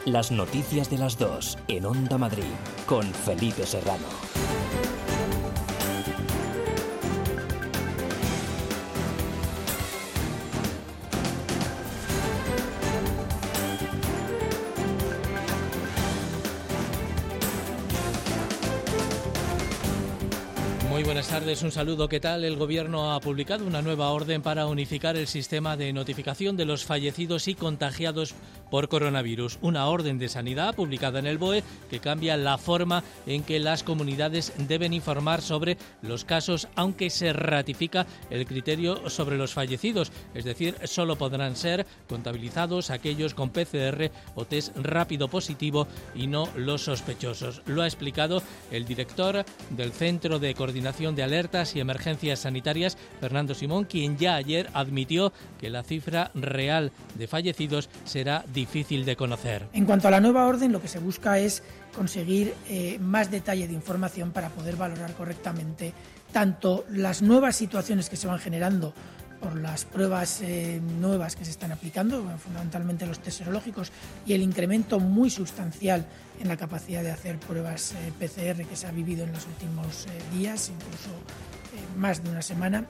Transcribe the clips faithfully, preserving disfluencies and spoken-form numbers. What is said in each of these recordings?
Las noticias de las dos en Onda Madrid con Felipe Serrano. Muy buenas tardes, un saludo. ¿Qué tal? El Gobierno ha publicado una nueva orden para unificar el sistema de notificación de los fallecidos y contagiados por coronavirus. Una orden de sanidad publicada en el B O E que cambia la forma en que las comunidades deben informar sobre los casos, aunque se ratifica el criterio sobre los fallecidos. Es decir, solo podrán ser contabilizados aquellos con P C R o test rápido positivo y no los sospechosos. Lo ha explicado el director del Centro de Coordinación de Alertas y Emergencias Sanitarias, Fernando Simón, quien ya ayer admitió que la cifra real de fallecidos será difícil de conocer. En cuanto a la nueva orden, lo que se busca es conseguir eh, más detalle de información para poder valorar correctamente tanto las nuevas situaciones que se van generando por las pruebas eh, nuevas que se están aplicando, fundamentalmente los test serológicos, y el incremento muy sustancial en la capacidad de hacer pruebas eh, P C R que se ha vivido en los últimos eh, días, incluso eh, más de una semana.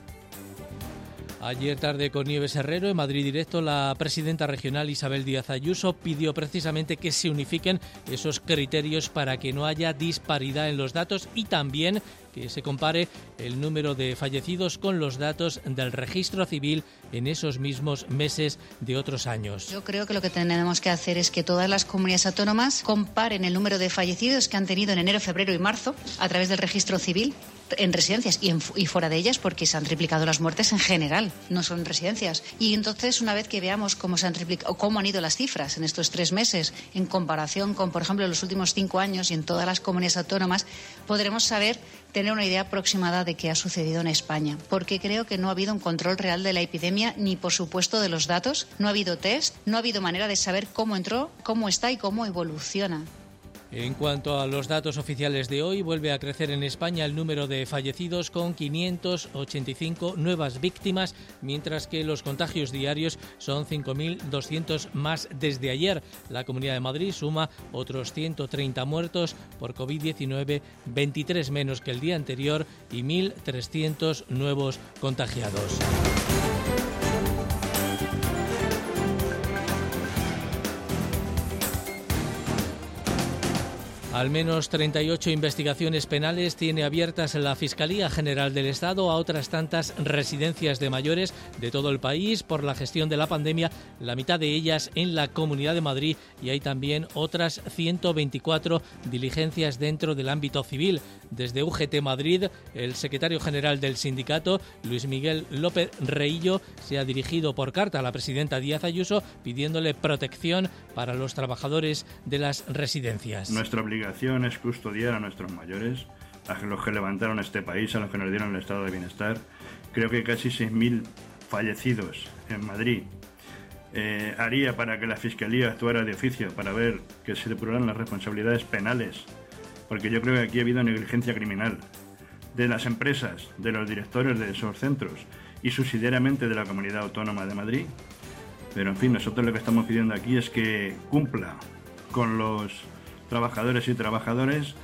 Ayer tarde con Nieves Herrero, en Madrid Directo, la presidenta regional Isabel Díaz Ayuso pidió precisamente que se unifiquen esos criterios para que no haya disparidad en los datos y también que se compare el número de fallecidos con los datos del registro civil en esos mismos meses de otros años. Yo creo que lo que tenemos que hacer es que todas las comunidades autónomas comparen el número de fallecidos que han tenido en enero, febrero y marzo a través del registro civil en residencias y, en, y fuera de ellas, porque se han triplicado las muertes en general, no son en residencias. Y entonces, una vez que veamos cómo se han triplicado, cómo han ido las cifras en estos tres meses en comparación con, por ejemplo, los últimos cinco años y en todas las comunidades autónomas, podremos saber, tener una idea aproximada de qué ha sucedido en España. Porque creo que no ha habido un control real de la epidemia, ni por supuesto de los datos, no ha habido test, no ha habido manera de saber cómo entró, cómo está y cómo evoluciona. En cuanto a los datos oficiales de hoy, vuelve a crecer en España el número de fallecidos con quinientas ochenta y cinco nuevas víctimas, mientras que los contagios diarios son cinco mil doscientos más desde ayer. La Comunidad de Madrid suma otros ciento treinta muertos por covid diecinueve, veintitrés menos que el día anterior y mil trescientos nuevos contagiados. Al menos treinta y ocho investigaciones penales tiene abiertas la Fiscalía General del Estado a otras tantas residencias de mayores de todo el país por la gestión de la pandemia, la mitad de ellas en la Comunidad de Madrid, y hay también otras ciento veinticuatro diligencias dentro del ámbito civil. Desde U G T Madrid, el secretario general del sindicato, Luis Miguel López Reillo, se ha dirigido por carta a la presidenta Díaz Ayuso pidiéndole protección para los trabajadores de las residencias. Nuestra obligación es custodiar a nuestros mayores, a los que levantaron este país, a los que nos dieron el estado de bienestar. Creo que casi seis mil fallecidos en Madrid. Eh, haría para que la Fiscalía actuara de oficio para ver que se depuraran las responsabilidades penales, porque yo creo que aquí ha habido negligencia criminal de las empresas, de los directores de esos centros y subsidiariamente de la Comunidad Autónoma de Madrid. Pero en fin, nosotros lo que estamos pidiendo aquí es que cumpla con los trabajadores y trabajadoras.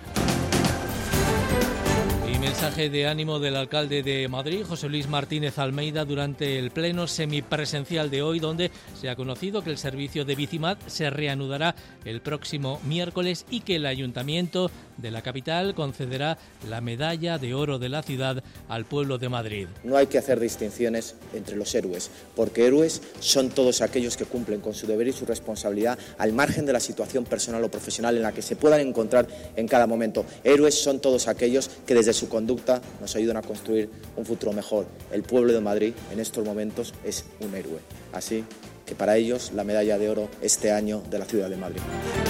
Y mensaje de ánimo del alcalde de Madrid, José Luis Martínez Almeida, durante el pleno semipresencial de hoy, donde se ha conocido que el servicio de Bicimat se reanudará el próximo miércoles y que el Ayuntamiento de la capital concederá la medalla de oro de la ciudad al pueblo de Madrid. No hay que hacer distinciones entre los héroes, porque héroes son todos aquellos que cumplen con su deber y su responsabilidad al margen de la situación personal o profesional en la que se puedan encontrar en cada momento. Héroes son todos aquellos que desde su conducta nos ayudan a construir un futuro mejor. El pueblo de Madrid en estos momentos es un héroe. Así que para ellos la medalla de oro este año de la ciudad de Madrid.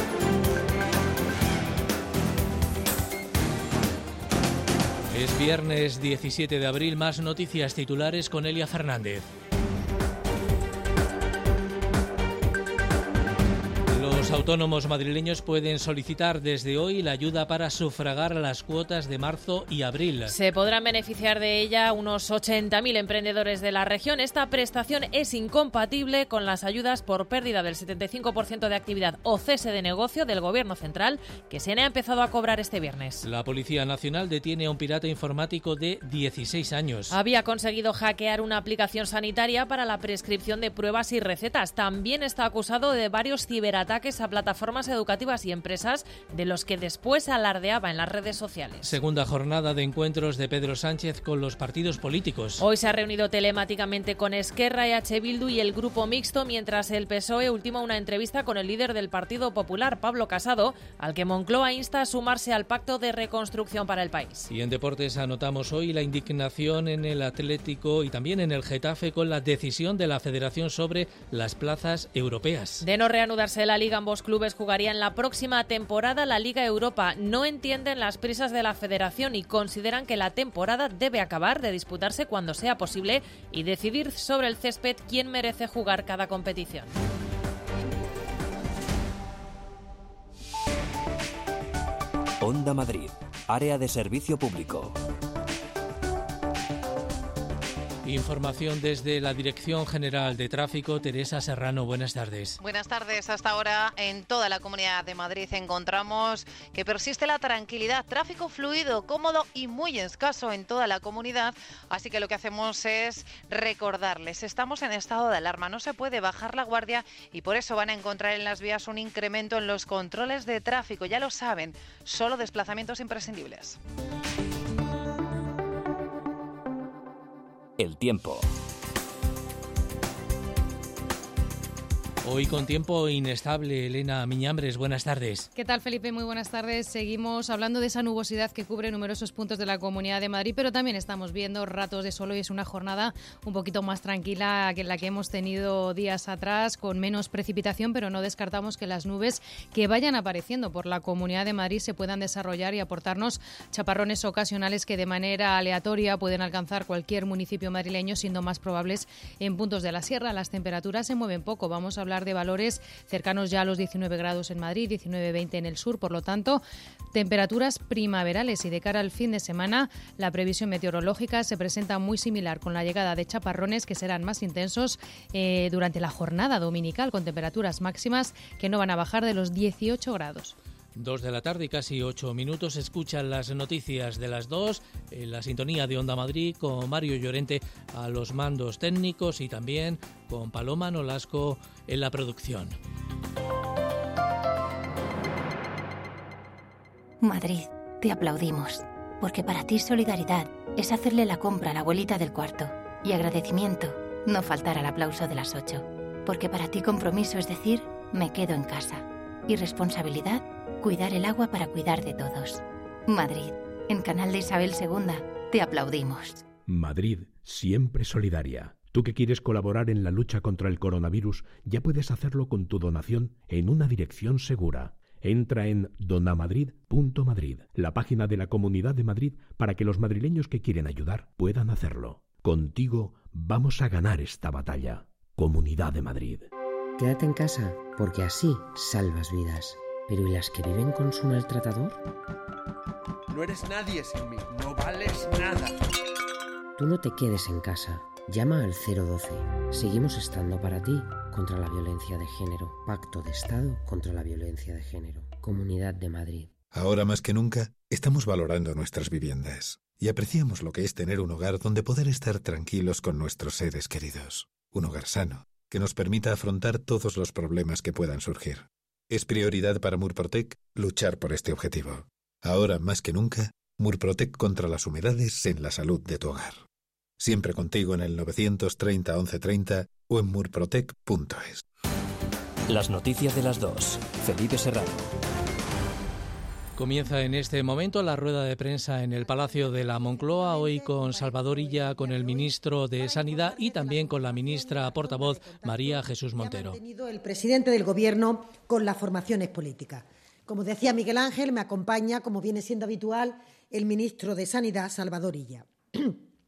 Es viernes diecisiete de abril, más noticias titulares con Elia Fernández. Los Los autónomos madrileños pueden solicitar desde hoy la ayuda para sufragar las cuotas de marzo y abril. Se podrán beneficiar de ella unos ochenta mil emprendedores de la región. Esta prestación es incompatible con las ayudas por pérdida del setenta y cinco por ciento de actividad o cese de negocio del Gobierno central, que se ha empezado a cobrar este viernes. La Policía Nacional detiene a un pirata informático de dieciséis años. Había conseguido hackear una aplicación sanitaria para la prescripción de pruebas y recetas. También está acusado de varios ciberataques ataques a plataformas educativas y empresas, de los que después alardeaba en las redes sociales. Segunda jornada de encuentros de Pedro Sánchez con los partidos políticos. Hoy se ha reunido telemáticamente con Esquerra, E H Bildu y el Grupo Mixto, mientras el P S O E ultima una entrevista con el líder del Partido Popular, Pablo Casado, al que Moncloa insta a sumarse al Pacto de Reconstrucción para el país. Y en deportes anotamos hoy la indignación en el Atlético y también en el Getafe con la decisión de la Federación sobre las plazas europeas. De no reanudarse la Liga, ambos clubes jugarían la próxima temporada la Liga Europa. No entienden las prisas de la Federación y consideran que la temporada debe acabar de disputarse cuando sea posible y decidir sobre el césped quién merece jugar cada competición. Onda Madrid, área de servicio público. Información desde la Dirección General de Tráfico. Teresa Serrano, buenas tardes. Buenas tardes. Hasta ahora en toda la Comunidad de Madrid encontramos que persiste la tranquilidad, tráfico fluido, cómodo y muy escaso en toda la comunidad. Así que lo que hacemos es recordarles, estamos en estado de alarma, no se puede bajar la guardia y por eso van a encontrar en las vías un incremento en los controles de tráfico. Ya lo saben, solo desplazamientos imprescindibles. El tiempo. Hoy con tiempo inestable, Elena Miñambres, buenas tardes. ¿Qué tal, Felipe? Muy buenas tardes. Seguimos hablando de esa nubosidad que cubre numerosos puntos de la Comunidad de Madrid, pero también estamos viendo ratos de sol. Y es una jornada un poquito más tranquila que la que hemos tenido días atrás, con menos precipitación, pero no descartamos que las nubes que vayan apareciendo por la Comunidad de Madrid se puedan desarrollar y aportarnos chaparrones ocasionales que de manera aleatoria pueden alcanzar cualquier municipio madrileño, siendo más probables en puntos de la sierra. Las temperaturas se mueven poco. Vamos a hablar de valores cercanos ya a los diecinueve grados en Madrid, diecinueve veinte en el sur, por lo tanto, temperaturas primaverales. Y de cara al fin de semana, la previsión meteorológica se presenta muy similar, con la llegada de chaparrones que serán más intensos eh, durante la jornada dominical, con temperaturas máximas que no van a bajar de los dieciocho grados. Dos de la tarde y casi ocho minutos. Escuchan las noticias de las dos en la sintonía de Onda Madrid con Mario Llorente a los mandos técnicos y también con Paloma Nolasco en la producción. Madrid, te aplaudimos, porque para ti solidaridad es hacerle la compra a la abuelita del cuarto y agradecimiento no faltar al aplauso de las ocho, porque para ti compromiso es decir, me quedo en casa, y responsabilidad, cuidar el agua para cuidar de todos. Madrid, en Canal de Isabel segunda, te aplaudimos. Madrid, siempre solidaria. Tú que quieres colaborar en la lucha contra el coronavirus, ya puedes hacerlo con tu donación en una dirección segura. Entra en donamadrid punto madrid, la página de la Comunidad de Madrid, para que los madrileños que quieren ayudar puedan hacerlo. Contigo vamos a ganar esta batalla. Comunidad de Madrid. Quédate en casa, porque así salvas vidas. ¿Pero y las que viven con su maltratador? No eres nadie sin mí, no vales nada. Tú no te quedes en casa. Llama al cero doce. Seguimos estando para ti, contra la violencia de género. Pacto de Estado contra la violencia de género. Comunidad de Madrid. Ahora más que nunca, estamos valorando nuestras viviendas y apreciamos lo que es tener un hogar donde poder estar tranquilos con nuestros seres queridos. Un hogar sano, que nos permita afrontar todos los problemas que puedan surgir. Es prioridad para Murprotec luchar por este objetivo. Ahora más que nunca, Murprotec contra las humedades en la salud de tu hogar. Siempre contigo en el novecientos treinta once treinta o en murprotec punto es. Las noticias de las dos. Felipe Serrano. Comienza en este momento la rueda de prensa en el Palacio de la Moncloa, hoy con Salvador Illa, con el ministro de Sanidad y también con la ministra portavoz María Jesús Montero. El presidente del Gobierno con las formaciones políticas. Como decía Miguel Ángel, me acompaña, como viene siendo habitual, el ministro de Sanidad, Salvador Illa.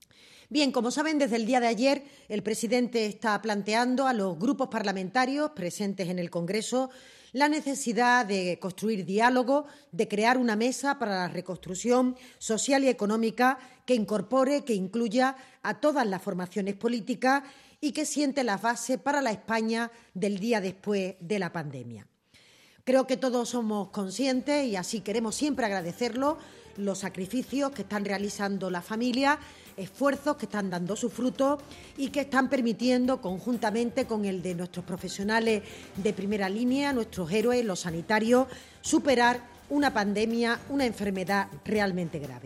Bien, como saben, desde el día de ayer el presidente está planteando a los grupos parlamentarios presentes en el Congreso la necesidad de construir diálogo, de crear una mesa para la reconstrucción social y económica que incorpore, que incluya a todas las formaciones políticas y que siente las bases para la España del día después de la pandemia. Creo que todos somos conscientes, y así queremos siempre agradecerlo, los sacrificios que están realizando las familias, esfuerzos que están dando sus frutos y que están permitiendo, conjuntamente con el de nuestros profesionales de primera línea, nuestros héroes, los sanitarios, superar una pandemia, una enfermedad realmente grave.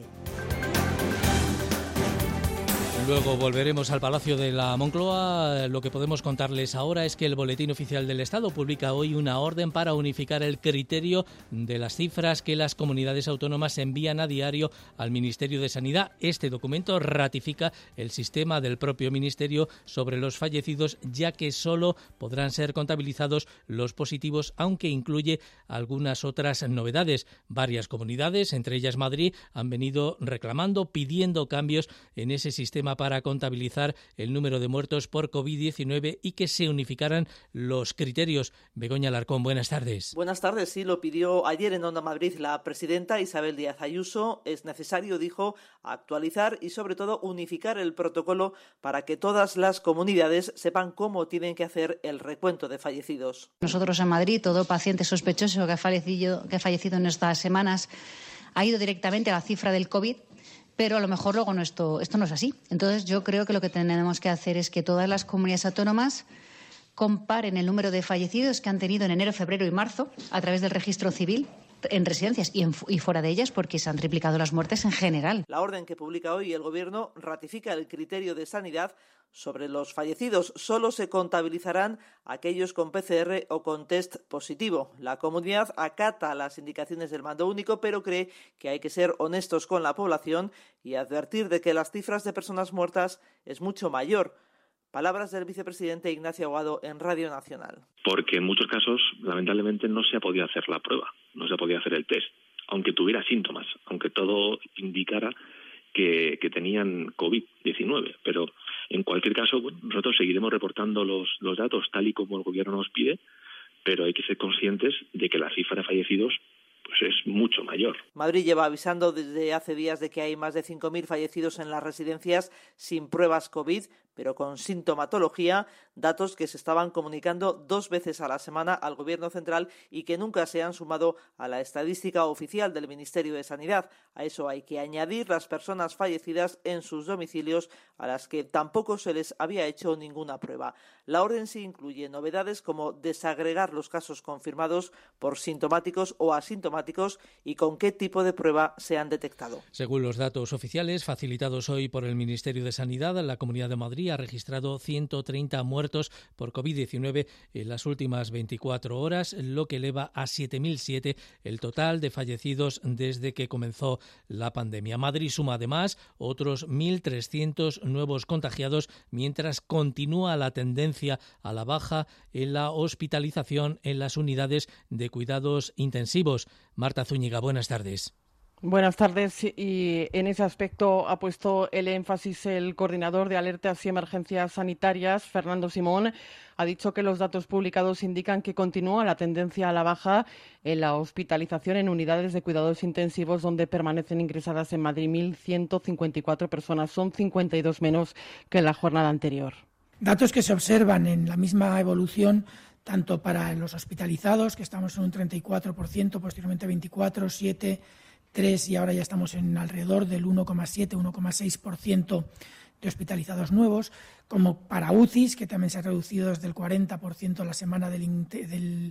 Luego volveremos al Palacio de la Moncloa. Lo que podemos contarles ahora es que el Boletín Oficial del Estado publica hoy una orden para unificar el criterio de las cifras que las comunidades autónomas envían a diario al Ministerio de Sanidad. Este documento ratifica el sistema del propio Ministerio sobre los fallecidos, ya que solo podrán ser contabilizados los positivos, aunque incluye algunas otras novedades. Varias comunidades, entre ellas Madrid, han venido reclamando, pidiendo cambios en ese sistema para contabilizar el número de muertos por covid diecinueve y que se unificaran los criterios. Begoña Alarcón, buenas tardes. Buenas tardes, sí, lo pidió ayer en Onda Madrid la presidenta Isabel Díaz Ayuso. Es necesario, dijo, actualizar y sobre todo unificar el protocolo para que todas las comunidades sepan cómo tienen que hacer el recuento de fallecidos. Nosotros en Madrid, todo paciente sospechoso que ha fallecido, que ha fallecido en estas semanas ha ido directamente a la cifra del COVID, pero a lo mejor luego no esto, esto no es así. Entonces yo creo que lo que tenemos que hacer es que todas las comunidades autónomas comparen el número de fallecidos que han tenido en enero, febrero y marzo a través del registro civil en residencias y, en, y fuera de ellas, porque se han triplicado las muertes en general. La orden que publica hoy el Gobierno ratifica el criterio de sanidad sobre los fallecidos. Solo se contabilizarán aquellos con P C R o con test positivo. La comunidad acata las indicaciones del mando único, pero cree que hay que ser honestos con la población y advertir de que las cifras de personas muertas es mucho mayor. Palabras del vicepresidente Ignacio Aguado en Radio Nacional. Porque en muchos casos, lamentablemente, no se ha podido hacer la prueba, no se ha podido hacer el test, aunque tuviera síntomas, aunque todo indicara que, que tenían covid diecinueve. Pero en cualquier caso, bueno, nosotros seguiremos reportando los, los datos tal y como el Gobierno nos pide, pero hay que ser conscientes de que la cifra de fallecidos pues es mucho mayor. Madrid lleva avisando desde hace días de que hay más de cinco mil fallecidos en las residencias sin pruebas COVID, pero con sintomatología, datos que se estaban comunicando dos veces a la semana al Gobierno central y que nunca se han sumado a la estadística oficial del Ministerio de Sanidad. A eso hay que añadir las personas fallecidas en sus domicilios, a las que tampoco se les había hecho ninguna prueba. La orden sí incluye novedades como desagregar los casos confirmados por sintomáticos o asintomáticos y con qué tipo de prueba se han detectado. Según los datos oficiales facilitados hoy por el Ministerio de Sanidad, la Comunidad de Madrid ha registrado ciento treinta muertos por covid diecinueve en las últimas veinticuatro horas, lo que eleva a siete mil siete el total de fallecidos desde que comenzó la pandemia. Madrid suma además otros mil trescientos nuevos contagiados, mientras continúa la tendencia a la baja en la hospitalización en las unidades de cuidados intensivos. Marta Zúñiga, buenas tardes. Buenas tardes. Y en ese aspecto ha puesto el énfasis el coordinador de alertas y emergencias sanitarias, Fernando Simón. Ha dicho que los datos publicados indican que continúa la tendencia a la baja en la hospitalización en unidades de cuidados intensivos, donde permanecen ingresadas en Madrid mil ciento cincuenta y cuatro personas. Son cincuenta y dos menos que en la jornada anterior. Datos que se observan en la misma evolución tanto para los hospitalizados, que estamos en un treinta y cuatro por ciento, posteriormente veinticuatro, siete, tres y ahora ya estamos en alrededor del uno coma siete, uno coma seis por ciento de hospitalizados nuevos, como para U C Is, que también se ha reducido desde el cuarenta por ciento la semana del, del,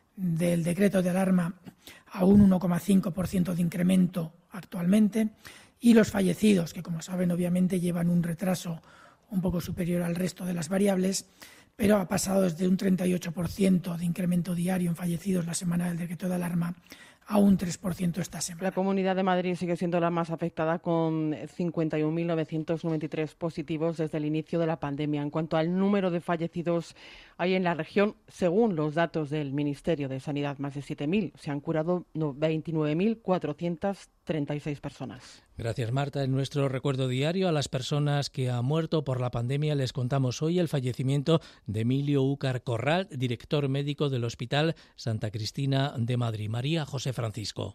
del decreto de alarma a un uno coma cinco por ciento de incremento actualmente, y los fallecidos, que como saben obviamente llevan un retraso un poco superior al resto de las variables, pero ha pasado desde un treinta y ocho por ciento de incremento diario en fallecidos la semana del decreto de alarma a un tres por ciento esta semana. La Comunidad de Madrid sigue siendo la más afectada, con cincuenta y un mil novecientos noventa y tres positivos desde el inicio de la pandemia. En cuanto al número de fallecidos, hay en la región, según los datos del Ministerio de Sanidad, más de siete mil. Se han curado veintinueve mil cuatrocientas treinta y seis personas. Gracias, Marta. En nuestro recuerdo diario a las personas que han muerto por la pandemia les contamos hoy el fallecimiento de Emilio Úcar Corral, director médico del Hospital Santa Cristina de Madrid. María José Francisco.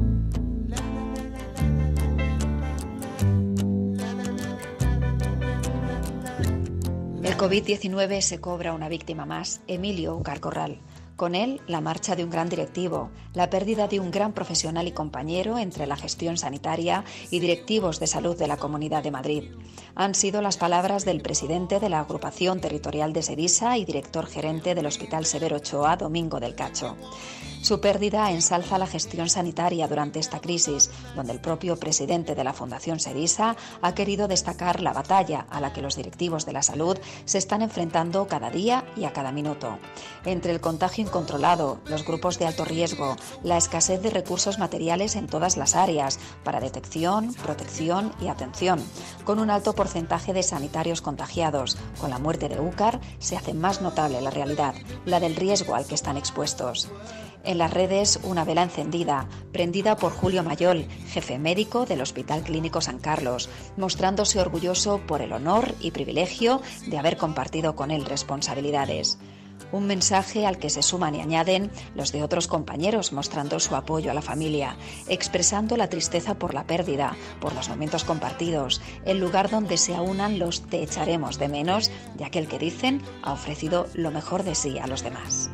El COVID diecinueve se cobra una víctima más, Emilio Úcar Corral. Con él, la marcha de un gran directivo, la pérdida de un gran profesional y compañero entre la gestión sanitaria y directivos de salud de la Comunidad de Madrid. Han sido las palabras del presidente de la Agrupación Territorial de Sedisa y director gerente del Hospital Severo Ochoa, Domingo del Cacho. Su pérdida ensalza la gestión sanitaria durante esta crisis, donde el propio presidente de la Fundación Sedisa ha querido destacar la batalla a la que los directivos de la salud se están enfrentando cada día y a cada minuto. Entre el contagio incontrolado, los grupos de alto riesgo, la escasez de recursos materiales en todas las áreas para detección, protección y atención, con un alto porcentaje de sanitarios contagiados, con la muerte de Úcar se hace más notable la realidad, la del riesgo al que están expuestos. En las redes, una vela encendida, prendida por Julio Mayol, jefe médico del Hospital Clínico San Carlos, mostrándose orgulloso por el honor y privilegio de haber compartido con él responsabilidades. Un mensaje al que se suman y añaden los de otros compañeros mostrando su apoyo a la familia, expresando la tristeza por la pérdida, por los momentos compartidos, el lugar donde se aunan los te echaremos de menos de aquel que dicen ha ofrecido lo mejor de sí a los demás.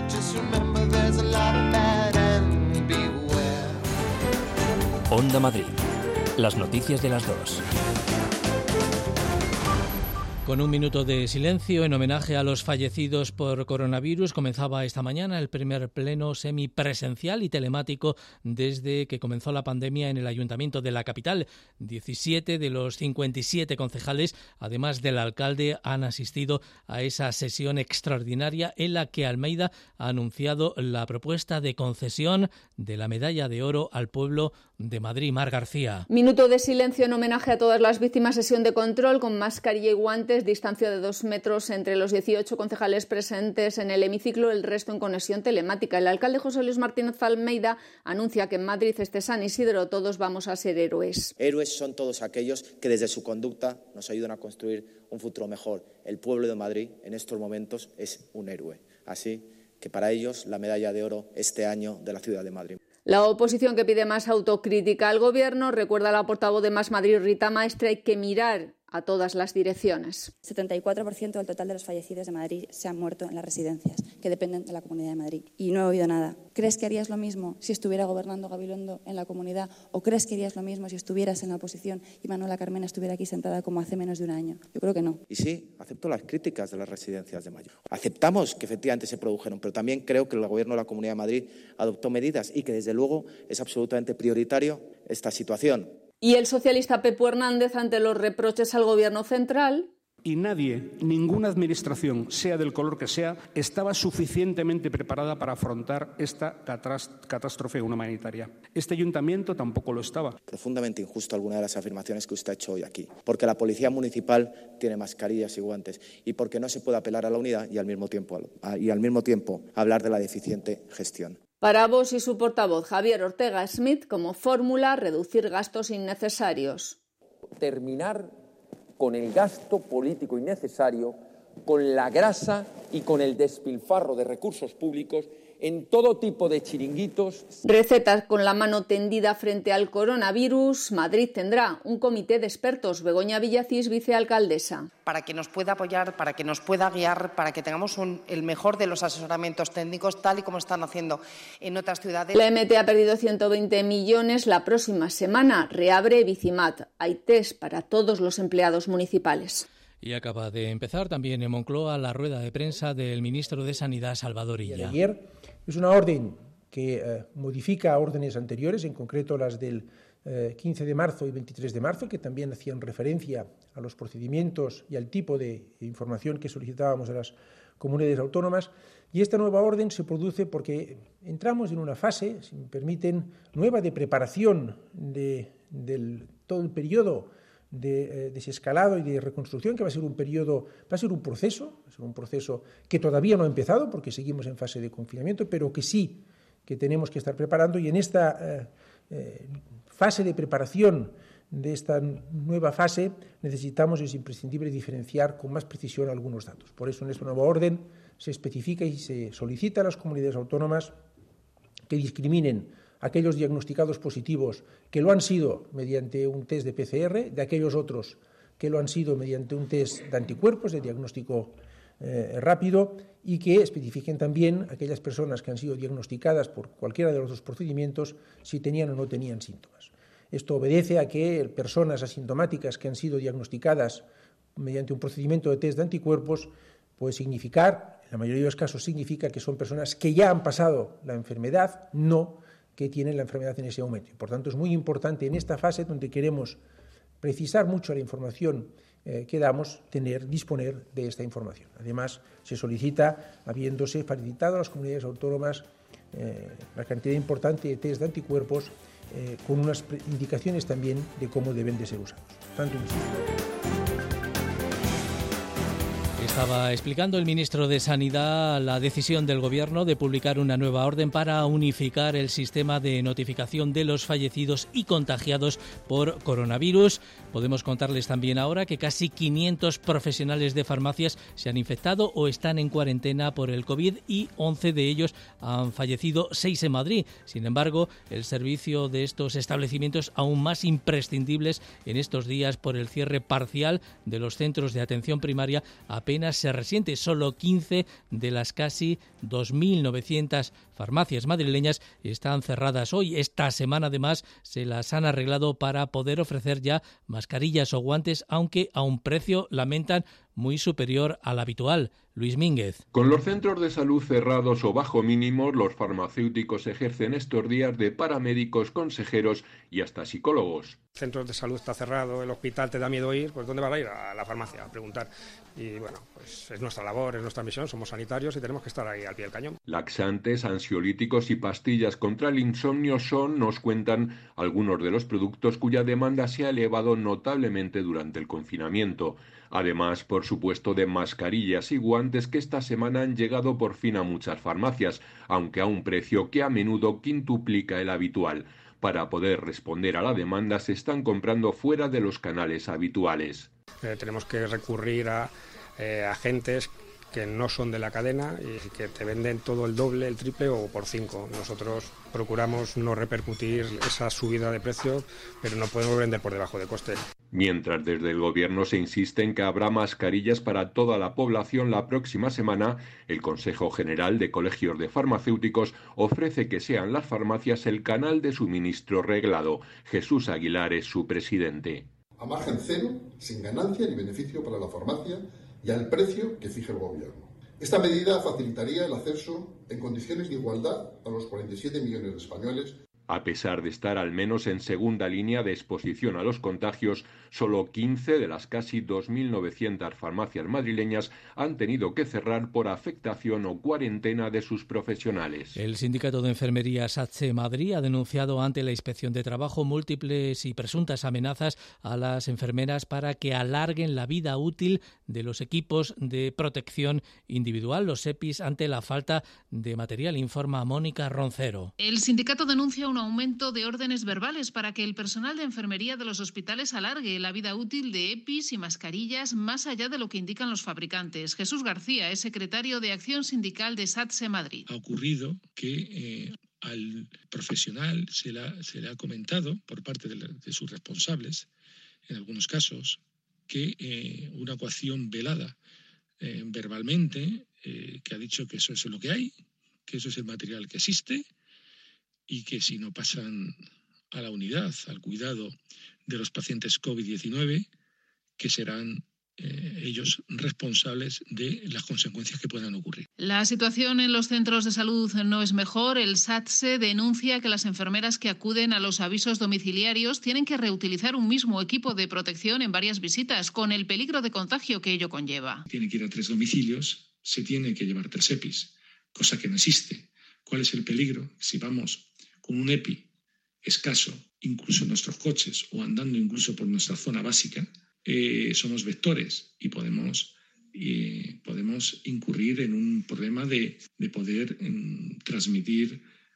Onda Madrid. Las noticias de las dos. Con un minuto de silencio en homenaje a los fallecidos por coronavirus, comenzaba esta mañana el primer pleno semipresencial y telemático desde que comenzó la pandemia en el Ayuntamiento de la capital. diecisiete de los cincuenta y siete concejales, además del alcalde, han asistido a esa sesión extraordinaria en la que Almeida ha anunciado la propuesta de concesión de la medalla de oro al pueblo de Madrid. Mar García. Minuto de silencio en homenaje a todas las víctimas, sesión de control con mascarilla y guantes, distancia de dos metros entre los dieciocho concejales presentes en el hemiciclo, el resto en conexión telemática. El alcalde José Luis Martínez Almeida anuncia que en Madrid, este San Isidro, todos vamos a ser héroes. Héroes son todos aquellos que desde su conducta nos ayudan a construir un futuro mejor. El pueblo de Madrid en estos momentos es un héroe. Así que para ellos la medalla de oro este año de la ciudad de Madrid. La oposición, que pide más autocrítica al Gobierno, recuerda a la portavoz de Más Madrid, Rita Maestre, hay que mirar a todas las direcciones. setenta y cuatro por ciento del total de los fallecidos de Madrid se han muerto en las residencias, que dependen de la Comunidad de Madrid. Y no he oído nada. ¿Crees que harías lo mismo si estuviera gobernando Gabilondo en la comunidad? ¿O crees que harías lo mismo si estuvieras en la oposición y Manuela Carmena estuviera aquí sentada como hace menos de un año? Yo creo que no. Y sí, acepto las críticas de las residencias de Mayo. Aceptamos que efectivamente se produjeron, pero también creo que el Gobierno de la Comunidad de Madrid adoptó medidas y que desde luego es absolutamente prioritario esta situación. Y el socialista Pepo Hernández, ante los reproches al Gobierno central. Y nadie, ninguna administración, sea del color que sea, estaba suficientemente preparada para afrontar esta catástrofe humanitaria. Este ayuntamiento tampoco lo estaba. Profundamente injusto alguna de las afirmaciones que usted ha hecho hoy aquí, porque la Policía Municipal tiene mascarillas y guantes y porque no se puede apelar a la unidad y al mismo tiempo, y al mismo tiempo hablar de la deficiente gestión. Para Vox y su portavoz Javier Ortega Smith, como fórmula, reducir gastos innecesarios. Terminar con el gasto político innecesario, con la grasa y con el despilfarro de recursos públicos en todo tipo de chiringuitos. Recetas con la mano tendida frente al coronavirus. Madrid tendrá un comité de expertos. Begoña Villacís, vicealcaldesa. Para que nos pueda apoyar, para que nos pueda guiar, para que tengamos un, el mejor de los asesoramientos técnicos, tal y como están haciendo en otras ciudades. La M T ha perdido ciento veinte millones. La próxima semana reabre Bicimat. Hay test para todos los empleados municipales. Y acaba de empezar también en Moncloa la rueda de prensa del ministro de Sanidad, Salvador Illa. Ayer es una orden que eh, modifica órdenes anteriores, en concreto las del eh, quince de marzo y veintitrés de marzo, que también hacían referencia a los procedimientos y al tipo de información que solicitábamos a las comunidades autónomas. Y esta nueva orden se produce porque entramos en una fase, si me permiten, nueva de preparación de del, todo el periodo de eh, desescalado y de reconstrucción, que va a ser un periodo, va a ser un proceso, va a ser un proceso que todavía no ha empezado porque seguimos en fase de confinamiento, pero que sí que tenemos que estar preparando, y en esta eh, eh, fase de preparación de esta nueva fase necesitamos, es imprescindible diferenciar con más precisión algunos datos. Por eso en esta nueva orden se especifica y se solicita a las comunidades autónomas que discriminen aquellos diagnosticados positivos que lo han sido mediante un test de P C R, de aquellos otros que lo han sido mediante un test de anticuerpos, de diagnóstico eh, rápido, y que especifiquen también aquellas personas que han sido diagnosticadas por cualquiera de los dos procedimientos si tenían o no tenían síntomas. Esto obedece a que personas asintomáticas que han sido diagnosticadas mediante un procedimiento de test de anticuerpos puede significar, en la mayoría de los casos significa que son personas que ya han pasado la enfermedad, no que tienen la enfermedad en ese momento. Por tanto, es muy importante en esta fase donde queremos precisar mucho la información eh, que damos, tener, disponer de esta información. Además, se solicita, habiéndose facilitado a las comunidades autónomas eh, la cantidad importante de test de anticuerpos eh, con unas indicaciones también de cómo deben de ser usados. Tanto en Estaba explicando el ministro de Sanidad la decisión del Gobierno de publicar una nueva orden para unificar el sistema de notificación de los fallecidos y contagiados por coronavirus. Podemos contarles también ahora que casi quinientos profesionales de farmacias se han infectado o están en cuarentena por el COVID y once de ellos han fallecido, seis en Madrid. Sin embargo, el servicio de estos establecimientos aún más imprescindibles en estos días por el cierre parcial de los centros de atención primaria apenas se resiente. Solo quince de las casi dos mil novecientas farmacias madrileñas están cerradas hoy. Esta semana, además, se las han arreglado para poder ofrecer ya mascarillas o guantes, aunque a un precio, lamentan, muy superior al habitual. Luis Mínguez. Con los centros de salud cerrados o bajo mínimos, los farmacéuticos ejercen estos días de paramédicos, consejeros y hasta psicólogos. El centro de salud está cerrado, el hospital te da miedo ir, pues ¿dónde vas a ir? A la farmacia, a preguntar. Y bueno, pues es nuestra labor, es nuestra misión, somos sanitarios y tenemos que estar ahí al pie del cañón. Laxantes, ansiolíticos y pastillas contra el insomnio son, nos cuentan, algunos de los productos cuya demanda se ha elevado notablemente durante el confinamiento. Además, por supuesto, de mascarillas y guantes que esta semana han llegado por fin a muchas farmacias, aunque a un precio que a menudo quintuplica el habitual. Para poder responder a la demanda se están comprando fuera de los canales habituales. Eh, tenemos que recurrir a eh, agentes que no son de la cadena y que te venden todo el doble, el triple o por cinco. Nosotros procuramos no repercutir esa subida de precios, pero no podemos vender por debajo de coste. Mientras desde el Gobierno se insiste en que habrá mascarillas para toda la población la próxima semana, el Consejo General de Colegios de Farmacéuticos ofrece que sean las farmacias el canal de suministro reglado. Jesús Aguilar es su presidente. A margen cero, sin ganancia ni beneficio para la farmacia y al precio que fije el Gobierno. Esta medida facilitaría el acceso en condiciones de igualdad a los cuarenta y siete millones de españoles. A pesar de estar al menos en segunda línea de exposición a los contagios, solo quince de las casi dos mil novecientas farmacias madrileñas han tenido que cerrar por afectación o cuarentena de sus profesionales. El Sindicato de Enfermería SATSE Madrid ha denunciado ante la Inspección de Trabajo múltiples y presuntas amenazas a las enfermeras para que alarguen la vida útil de los equipos de protección individual, los EPIs, ante la falta de material, informa Mónica Roncero. El sindicato denuncia un aumento de órdenes verbales para que el personal de enfermería de los hospitales alargue la vida útil de EPIs y mascarillas más allá de lo que indican los fabricantes. Jesús García es secretario de Acción Sindical de SATSE Madrid. Ha ocurrido que eh, al profesional se le, ha, se le ha comentado por parte de, la, de sus responsables, en algunos casos, que eh, una coacción velada eh, verbalmente, eh, que ha dicho que eso es lo que hay, que eso es el material que existe, y que si no pasan a la unidad, al cuidado de los pacientes COVID diecinueve, que serán eh, ellos responsables de las consecuencias que puedan ocurrir. La situación en los centros de salud no es mejor. El SATSE denuncia que las enfermeras que acuden a los avisos domiciliarios tienen que reutilizar un mismo equipo de protección en varias visitas, con el peligro de contagio que ello conlleva. Tiene que ir a tres domicilios, se tiene que llevar tres EPIs, cosa que no existe. ¿Cuál es el peligro? Si vamos con un EPI escaso, incluso en nuestros coches o andando incluso por nuestra zona básica, eh, somos vectores y podemos, eh, podemos incurrir en un problema de, de poder eh, transmitir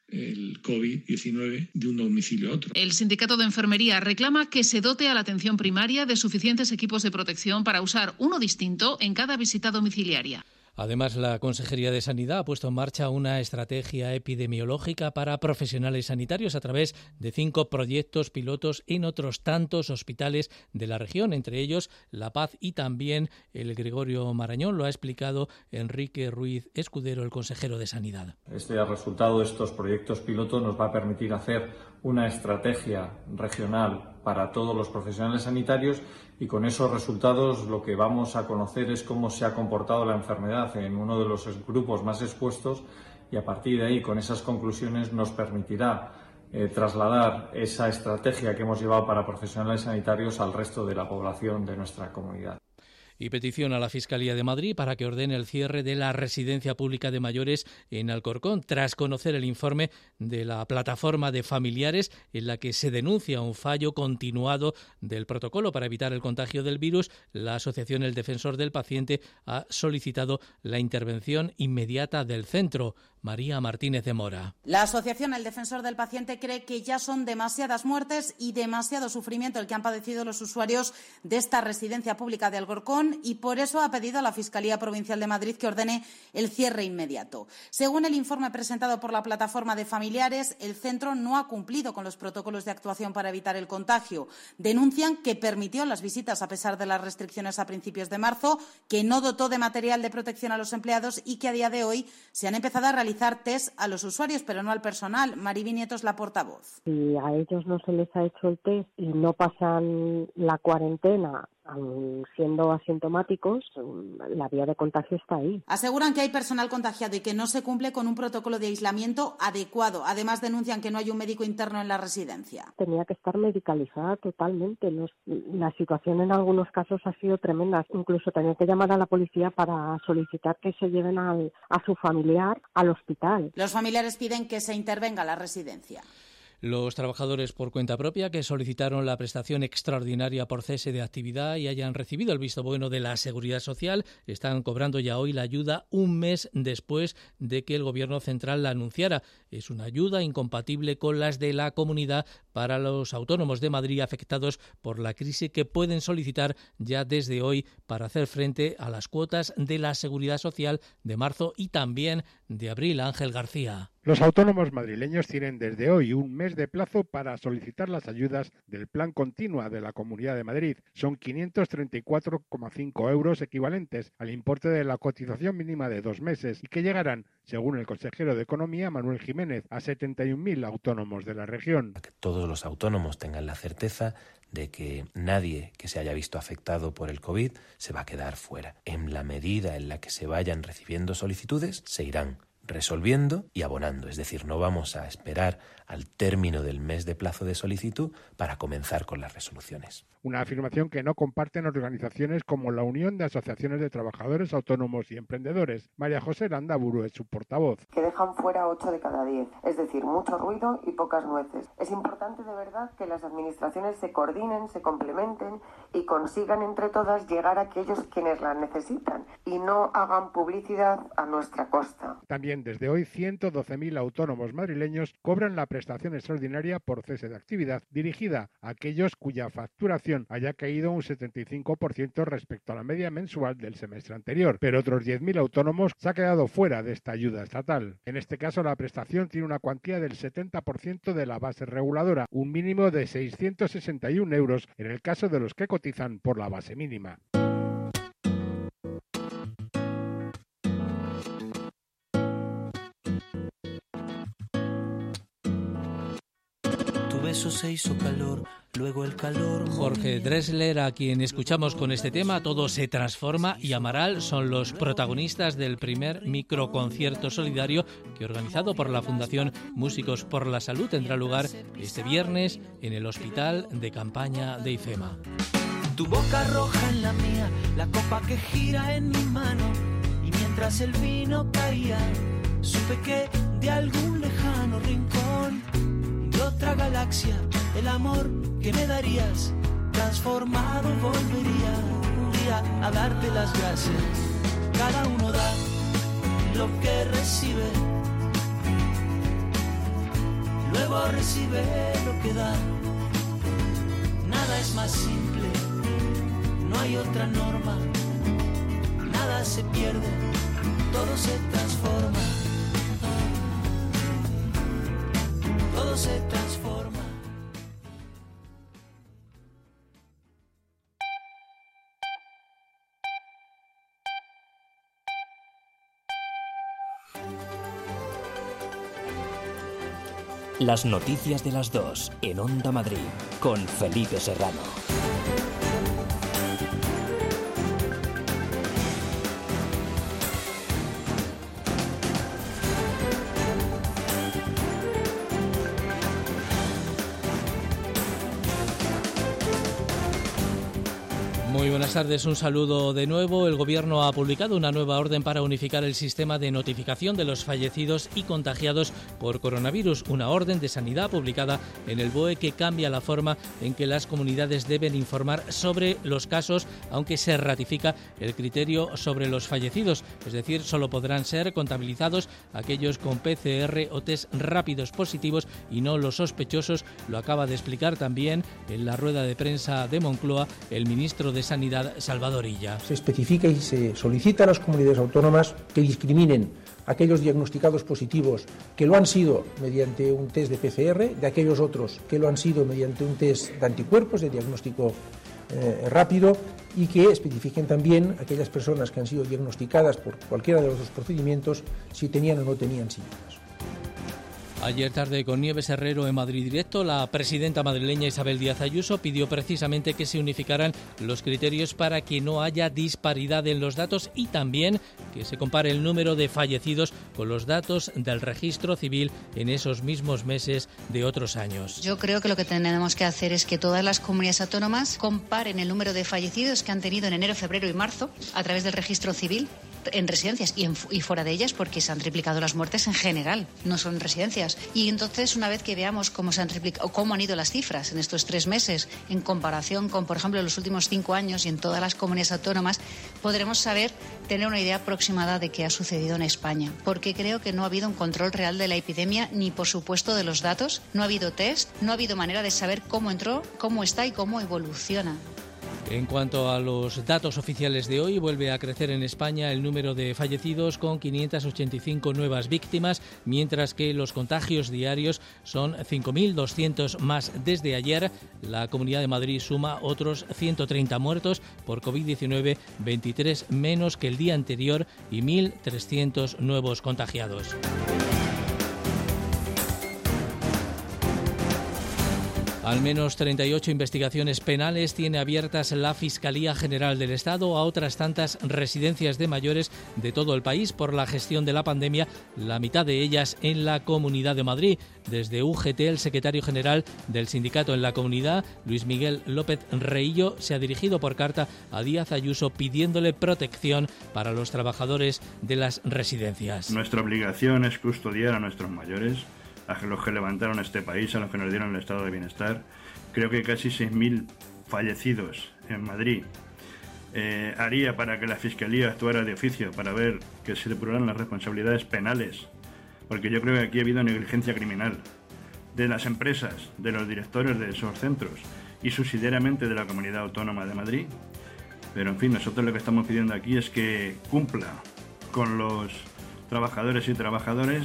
el COVID diecinueve de un domicilio a otro. El sindicato de enfermería reclama que se dote a la atención primaria de suficientes equipos de protección para usar uno distinto en cada visita domiciliaria. Además, la Consejería de Sanidad ha puesto en marcha una estrategia epidemiológica para profesionales sanitarios a través de cinco proyectos pilotos en otros tantos hospitales de la región, entre ellos La Paz y también el Gregorio Marañón. Lo ha explicado Enrique Ruiz Escudero, el consejero de Sanidad. Este resultado de estos proyectos pilotos nos va a permitir hacer una estrategia regional para todos los profesionales sanitarios y con esos resultados lo que vamos a conocer es cómo se ha comportado la enfermedad en uno de los grupos más expuestos y a partir de ahí, con esas conclusiones, nos permitirá eh, trasladar esa estrategia que hemos llevado para profesionales sanitarios al resto de la población de nuestra comunidad. Y petición a la Fiscalía de Madrid para que ordene el cierre de la residencia pública de mayores en Alcorcón, tras conocer el informe de la plataforma de familiares en la que se denuncia un fallo continuado del protocolo para evitar el contagio del virus. La asociación El Defensor del Paciente ha solicitado la intervención inmediata del centro. María Martínez de Mora. La asociación El Defensor del Paciente cree que ya son demasiadas muertes y demasiado sufrimiento el que han padecido los usuarios de esta residencia pública de Alcorcón y por eso ha pedido a la Fiscalía Provincial de Madrid que ordene el cierre inmediato. Según el informe presentado por la plataforma de familiares, el centro no ha cumplido con los protocolos de actuación para evitar el contagio. Denuncian que permitió las visitas a pesar de las restricciones a principios de marzo, que no dotó de material de protección a los empleados y que a día de hoy se han empezado a realizar test a los usuarios, pero no al personal. Mariby Nieto es la portavoz. Si a ellos no se les ha hecho el test y no pasan la cuarentena siendo asintomáticos, la vía de contagio está ahí. Aseguran que hay personal contagiado y que no se cumple con un protocolo de aislamiento adecuado. Además, denuncian que no hay un médico interno en la residencia. Tenía que estar medicalizada totalmente. Los, la situación en algunos casos ha sido tremenda. Incluso tenía que llamar a la policía para solicitar que se lleven al, a su familiar al hospital. Los familiares piden que se intervenga la residencia. Los trabajadores por cuenta propia que solicitaron la prestación extraordinaria por cese de actividad y hayan recibido el visto bueno de la Seguridad Social están cobrando ya hoy la ayuda un mes después de que el Gobierno central la anunciara. Es una ayuda incompatible con las de la Comunidad para los autónomos de Madrid afectados por la crisis que pueden solicitar ya desde hoy para hacer frente a las cuotas de la Seguridad Social de marzo y también de abril. Ángel García. Los autónomos madrileños tienen desde hoy un mes de plazo para solicitar las ayudas del Plan Continua de la Comunidad de Madrid. Son quinientos treinta y cuatro coma cinco euros equivalentes al importe de la cotización mínima de dos meses y que llegarán, según el consejero de Economía, Manuel Jiménez, a setenta y un mil autónomos de la región. Que todos los autónomos tengan la certeza de que nadie que se haya visto afectado por el COVID se va a quedar fuera. En la medida en la que se vayan recibiendo solicitudes, se irán resolviendo y abonando, es decir, no vamos a esperar al término del mes de plazo de solicitud para comenzar con las resoluciones. Una afirmación que no comparten organizaciones como la Unión de Asociaciones de Trabajadores Autónomos y Emprendedores. María José Landaburu es su portavoz. Que dejan fuera ocho de cada diez, es decir, mucho ruido y pocas nueces. Es importante de verdad que las administraciones se coordinen, se complementen y consigan entre todas llegar a aquellos quienes la necesitan y no hagan publicidad a nuestra costa. También desde hoy ciento doce mil autónomos madrileños cobran la prestación extraordinaria por cese de actividad dirigida a aquellos cuya facturación haya caído un setenta y cinco por ciento respecto a la media mensual del semestre anterior, pero otros diez mil autónomos se han quedado fuera de esta ayuda estatal. En este caso, la prestación tiene una cuantía del setenta por ciento de la base reguladora, un mínimo de seiscientos sesenta y un euros en el caso de los que cotizan por la base mínima. Beso se hizo calor, luego el calor. Jorge Drexler, a quien escuchamos con este tema, Todo se transforma, y Amaral son los protagonistas del primer microconcierto solidario que, organizado por la Fundación Músicos por la Salud, tendrá lugar este viernes en el Hospital de Campaña de IFEMA. Tu boca roja en la mía, la copa que gira en mi mano, y mientras el vino caía, supe que de algún lejano rincón de otra galaxia, el amor que me darías transformado volvería un día a darte las gracias. Cada uno da lo que recibe, cuerpo recibe lo que da. Nada es más simple, no hay otra norma. Nada se pierde, todo se transforma. Todo se transforma. Las noticias de las dos en Onda Madrid con Felipe Serrano. Muy buenas tardes, un saludo de nuevo. El Gobierno ha publicado una nueva orden para unificar el sistema de notificación de los fallecidos y contagiados por coronavirus. Una orden de sanidad publicada en el B O E que cambia la forma en que las comunidades deben informar sobre los casos, aunque se ratifica el criterio sobre los fallecidos. Es decir, solo podrán ser contabilizados aquellos con P C R o test rápidos positivos y no los sospechosos. Lo acaba de explicar también en la rueda de prensa de Moncloa el ministro de Sanidad, Salvador Illa. Se especifica y se solicita a las comunidades autónomas que discriminen aquellos diagnosticados positivos que lo han sido mediante un test de P C R, de aquellos otros que lo han sido mediante un test de anticuerpos, de diagnóstico eh, rápido, y que especifiquen también aquellas personas que han sido diagnosticadas por cualquiera de los dos procedimientos si tenían o no tenían síntomas. Ayer tarde, con Nieves Herrero en Madrid Directo, la presidenta madrileña Isabel Díaz Ayuso pidió precisamente que se unificaran los criterios para que no haya disparidad en los datos y también que se compare el número de fallecidos con los datos del registro civil en esos mismos meses de otros años. Yo creo que lo que tenemos que hacer es que todas las comunidades autónomas comparen el número de fallecidos que han tenido en enero, febrero y marzo a través del registro civil en residencias y, en, y fuera de ellas, porque se han triplicado las muertes en general, no son en residencias. Y entonces, una vez que veamos cómo se han triplicado, cómo han ido las cifras en estos tres meses en comparación con, por ejemplo, los últimos cinco años y en todas las comunidades autónomas, podremos saber, tener una idea aproximada de qué ha sucedido en España. Porque creo que no ha habido un control real de la epidemia, ni por supuesto de los datos, no ha habido test, no ha habido manera de saber cómo entró, cómo está y cómo evoluciona. En cuanto a los datos oficiales de hoy, vuelve a crecer en España el número de fallecidos con quinientas ochenta y cinco nuevas víctimas, mientras que los contagios diarios son cinco mil doscientos más desde ayer. La Comunidad de Madrid suma otros ciento treinta muertos por COVID diecinueve, veintitrés menos que el día anterior y mil trescientos nuevos contagiados. Al menos treinta y ocho investigaciones penales tiene abiertas la Fiscalía General del Estado a otras tantas residencias de mayores de todo el país por la gestión de la pandemia, la mitad de ellas en la Comunidad de Madrid. Desde U G T, el secretario general del sindicato en la comunidad, Luis Miguel López Reillo, se ha dirigido por carta a Díaz Ayuso pidiéndole protección para los trabajadores de las residencias. Nuestra obligación es custodiar a nuestros mayores, a los que levantaron este país, a los que nos dieron el estado de bienestar. Creo que casi seis mil fallecidos en Madrid eh, haría para que la Fiscalía actuara de oficio, para ver que se depuraran las responsabilidades penales, porque yo creo que aquí ha habido negligencia criminal de las empresas, de los directores de esos centros y subsidiariamente de la Comunidad Autónoma de Madrid. Pero en fin, nosotros lo que estamos pidiendo aquí es que cumpla con los trabajadores y trabajadoras.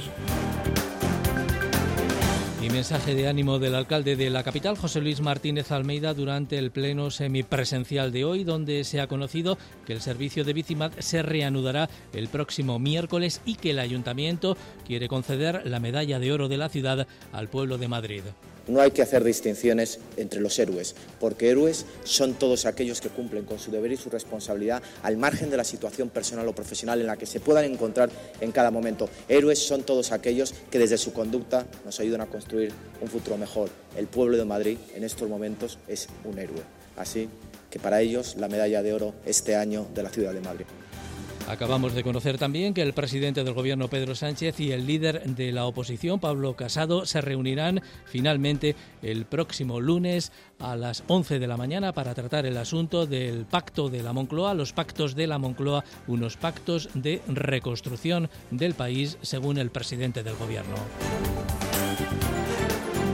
Y mensaje de ánimo del alcalde de la capital, José Luis Martínez Almeida, durante el pleno semipresencial de hoy, donde se ha conocido que el servicio de Bicimad se reanudará el próximo miércoles y que el ayuntamiento quiere conceder la medalla de oro de la ciudad al pueblo de Madrid. No hay que hacer distinciones entre los héroes, porque héroes son todos aquellos que cumplen con su deber y su responsabilidad al margen de la situación personal o profesional en la que se puedan encontrar en cada momento. Héroes son todos aquellos que desde su conducta nos ayudan a construir un futuro mejor. El pueblo de Madrid en estos momentos es un héroe. Así que para ellos la medalla de oro este año de la ciudad de Madrid. Acabamos de conocer también que el presidente del Gobierno, Pedro Sánchez, y el líder de la oposición, Pablo Casado, se reunirán finalmente el próximo lunes a las once de la mañana para tratar el asunto del pacto de la Moncloa, los pactos de la Moncloa, unos pactos de reconstrucción del país, según el presidente del Gobierno.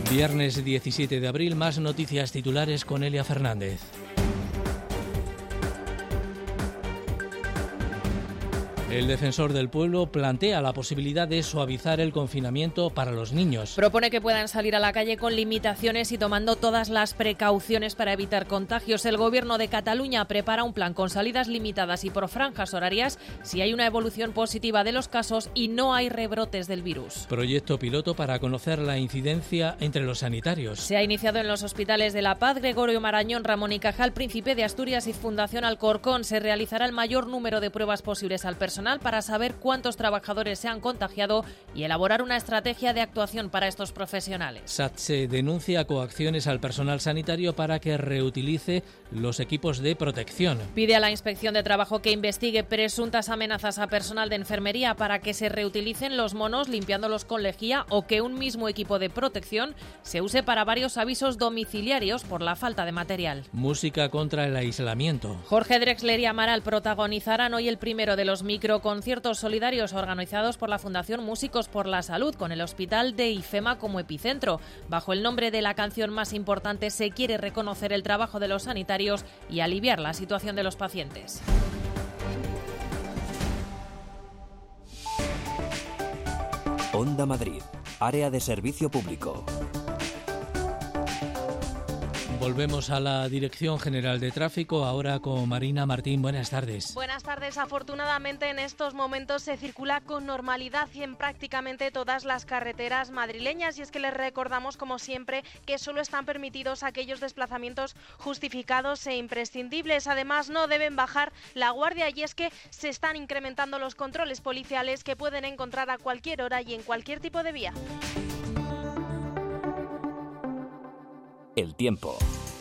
Viernes diecisiete de abril, más noticias titulares con Elia Fernández. El defensor del pueblo plantea la posibilidad de suavizar el confinamiento para los niños. Propone que puedan salir a la calle con limitaciones y tomando todas las precauciones para evitar contagios. El Gobierno de Cataluña prepara un plan con salidas limitadas y por franjas horarias si hay una evolución positiva de los casos y no hay rebrotes del virus. Proyecto piloto para conocer la incidencia entre los sanitarios. Se ha iniciado en los hospitales de La Paz, Gregorio Marañón, Ramón y Cajal, Príncipe de Asturias y Fundación Alcorcón. Se realizará el mayor número de pruebas posibles al personal para saber cuántos trabajadores se han contagiado y elaborar una estrategia de actuación para estos profesionales. SATSE denuncia coacciones al personal sanitario para que reutilice los equipos de protección. Pide a la Inspección de Trabajo que investigue presuntas amenazas a personal de enfermería para que se reutilicen los monos limpiándolos con lejía o que un mismo equipo de protección se use para varios avisos domiciliarios por la falta de material. Música contra el aislamiento. Jorge Drexler y Amaral protagonizarán hoy el primero de los micro conciertos solidarios organizados por la Fundación Músicos por la Salud, con el Hospital de IFEMA como epicentro. Bajo el nombre de la canción más importante se quiere reconocer el trabajo de los sanitarios y aliviar la situación de los pacientes. Onda Madrid, área de servicio público. Volvemos a la Dirección General de Tráfico, ahora con Marina Martín. Buenas tardes. Buenas tardes. Afortunadamente en estos momentos se circula con normalidad y en prácticamente todas las carreteras madrileñas, y es que les recordamos, como siempre, que solo están permitidos aquellos desplazamientos justificados e imprescindibles. Además, no deben bajar la guardia, y es que se están incrementando los controles policiales que pueden encontrar a cualquier hora y en cualquier tipo de vía. El tiempo.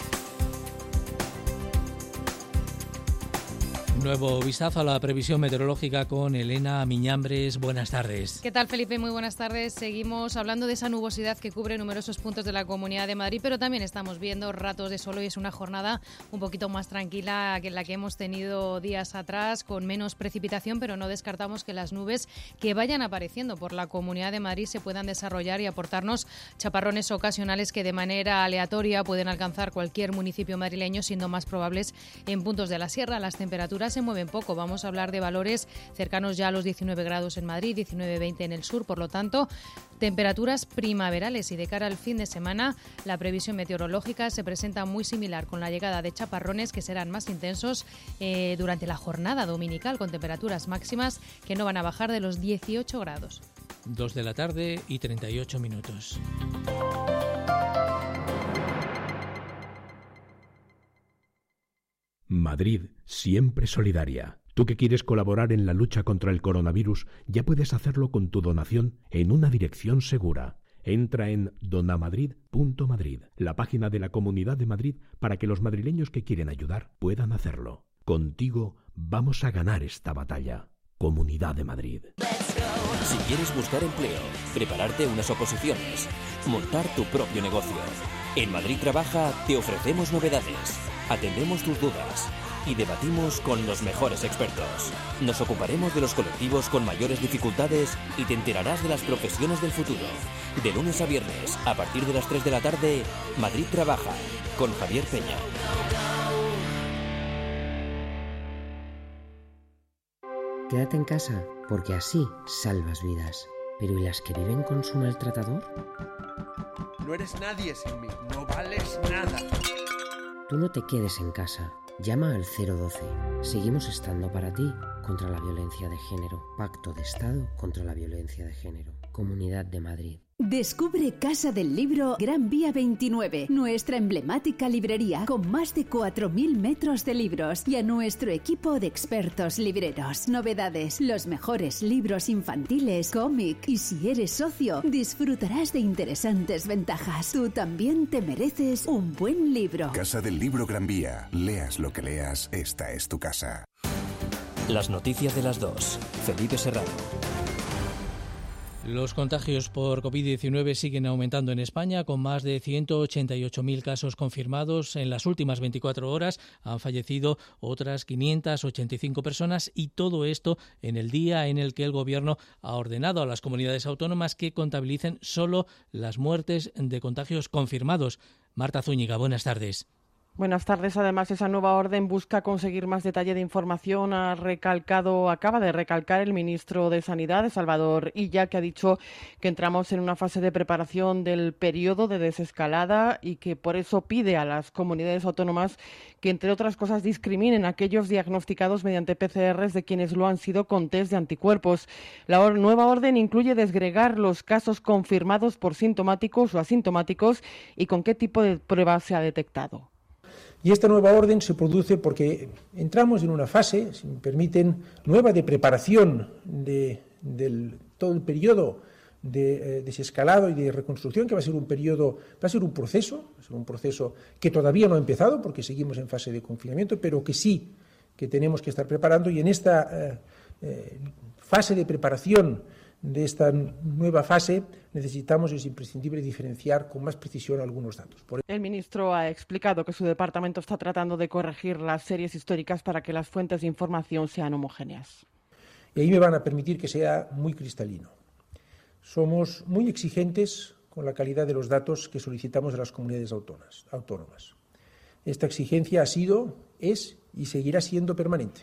Nuevo vistazo a la previsión meteorológica con Elena Miñambres. Buenas tardes. ¿Qué tal, Felipe? Muy buenas tardes. Seguimos hablando de esa nubosidad que cubre numerosos puntos de la Comunidad de Madrid, pero también estamos viendo ratos de sol. Y es una jornada un poquito más tranquila que la que hemos tenido días atrás, con menos precipitación, pero no descartamos que las nubes que vayan apareciendo por la Comunidad de Madrid se puedan desarrollar y aportarnos chaparrones ocasionales que de manera aleatoria pueden alcanzar cualquier municipio madrileño, siendo más probables en puntos de la sierra. Las temperaturas se mueven poco. Vamos a hablar de valores cercanos ya a los diecinueve grados en Madrid, diecinueve veinte en el sur. Por lo tanto, temperaturas primaverales, y de cara al fin de semana la previsión meteorológica se presenta muy similar, con la llegada de chaparrones que serán más intensos eh, durante la jornada dominical, con temperaturas máximas que no van a bajar de los dieciocho grados. Dos de la tarde y treinta y ocho minutos. Madrid, siempre solidaria. Tú que quieres colaborar en la lucha contra el coronavirus, ya puedes hacerlo con tu donación en una dirección segura. Entra en donamadrid punto madrid, la página de la Comunidad de Madrid, para que los madrileños que quieren ayudar puedan hacerlo. Contigo vamos a ganar esta batalla. Comunidad de Madrid. Si quieres buscar empleo, prepararte unas oposiciones, montar tu propio negocio, en Madrid Trabaja te ofrecemos novedades, atendemos tus dudas y debatimos con los mejores expertos. Nos ocuparemos de los colectivos con mayores dificultades y te enterarás de las profesiones del futuro. De lunes a viernes, a partir de las tres de la tarde, Madrid Trabaja, con Javier Peña. Quédate en casa, porque así salvas vidas. ¿Pero y las que viven con su maltratador? No eres nadie sin mí, no vales nada. Tú no te quedes en casa. Llama al cero doce. Seguimos estando para ti, contra la violencia de género. Pacto de Estado contra la violencia de género. Comunidad de Madrid. Descubre Casa del Libro Gran Vía veintinueve, nuestra emblemática librería con más de cuatro mil metros de libros, y a nuestro equipo de expertos libreros. Novedades, los mejores libros infantiles, cómic, y si eres socio, disfrutarás de interesantes ventajas. Tú también te mereces un buen libro. Casa del Libro Gran Vía. Leas lo que leas, esta es tu casa. Las noticias de las dos. Felipe Serrano. Los contagios por COVID diecinueve siguen aumentando en España, con más de ciento ochenta y ocho mil casos confirmados. En las últimas veinticuatro horas han fallecido otras quinientas ochenta y cinco personas, y todo esto en el día en el que el Gobierno ha ordenado a las comunidades autónomas que contabilicen solo las muertes de contagios confirmados. Marta Zúñiga, buenas tardes. Buenas tardes. Además, esa nueva orden busca conseguir más detalle de información. Ha recalcado, acaba de recalcar el ministro de Sanidad, Salvador Illa, que ha dicho que entramos en una fase de preparación del periodo de desescalada y que por eso pide a las comunidades autónomas que, entre otras cosas, discriminen a aquellos diagnosticados mediante P C Rs de quienes lo han sido con test de anticuerpos. La or- nueva orden incluye desgregar los casos confirmados por sintomáticos o asintomáticos y con qué tipo de prueba se ha detectado. Y esta nueva orden se produce porque entramos en una fase, si me permiten, nueva de preparación de del, todo el periodo de eh, desescalado y de reconstrucción, que va a ser un periodo, va a ser un proceso, va a ser un proceso que todavía no ha empezado porque seguimos en fase de confinamiento, pero que sí que tenemos que estar preparando, y en esta eh, eh, fase de preparación de esta nueva fase necesitamos, es imprescindible, diferenciar con más precisión algunos datos. Por... El ministro ha explicado que su departamento está tratando de corregir las series históricas para que las fuentes de información sean homogéneas. Y ahí me van a permitir que sea muy cristalino. Somos muy exigentes con la calidad de los datos que solicitamos de las comunidades autónomas. Esta exigencia ha sido, es y seguirá siendo permanente.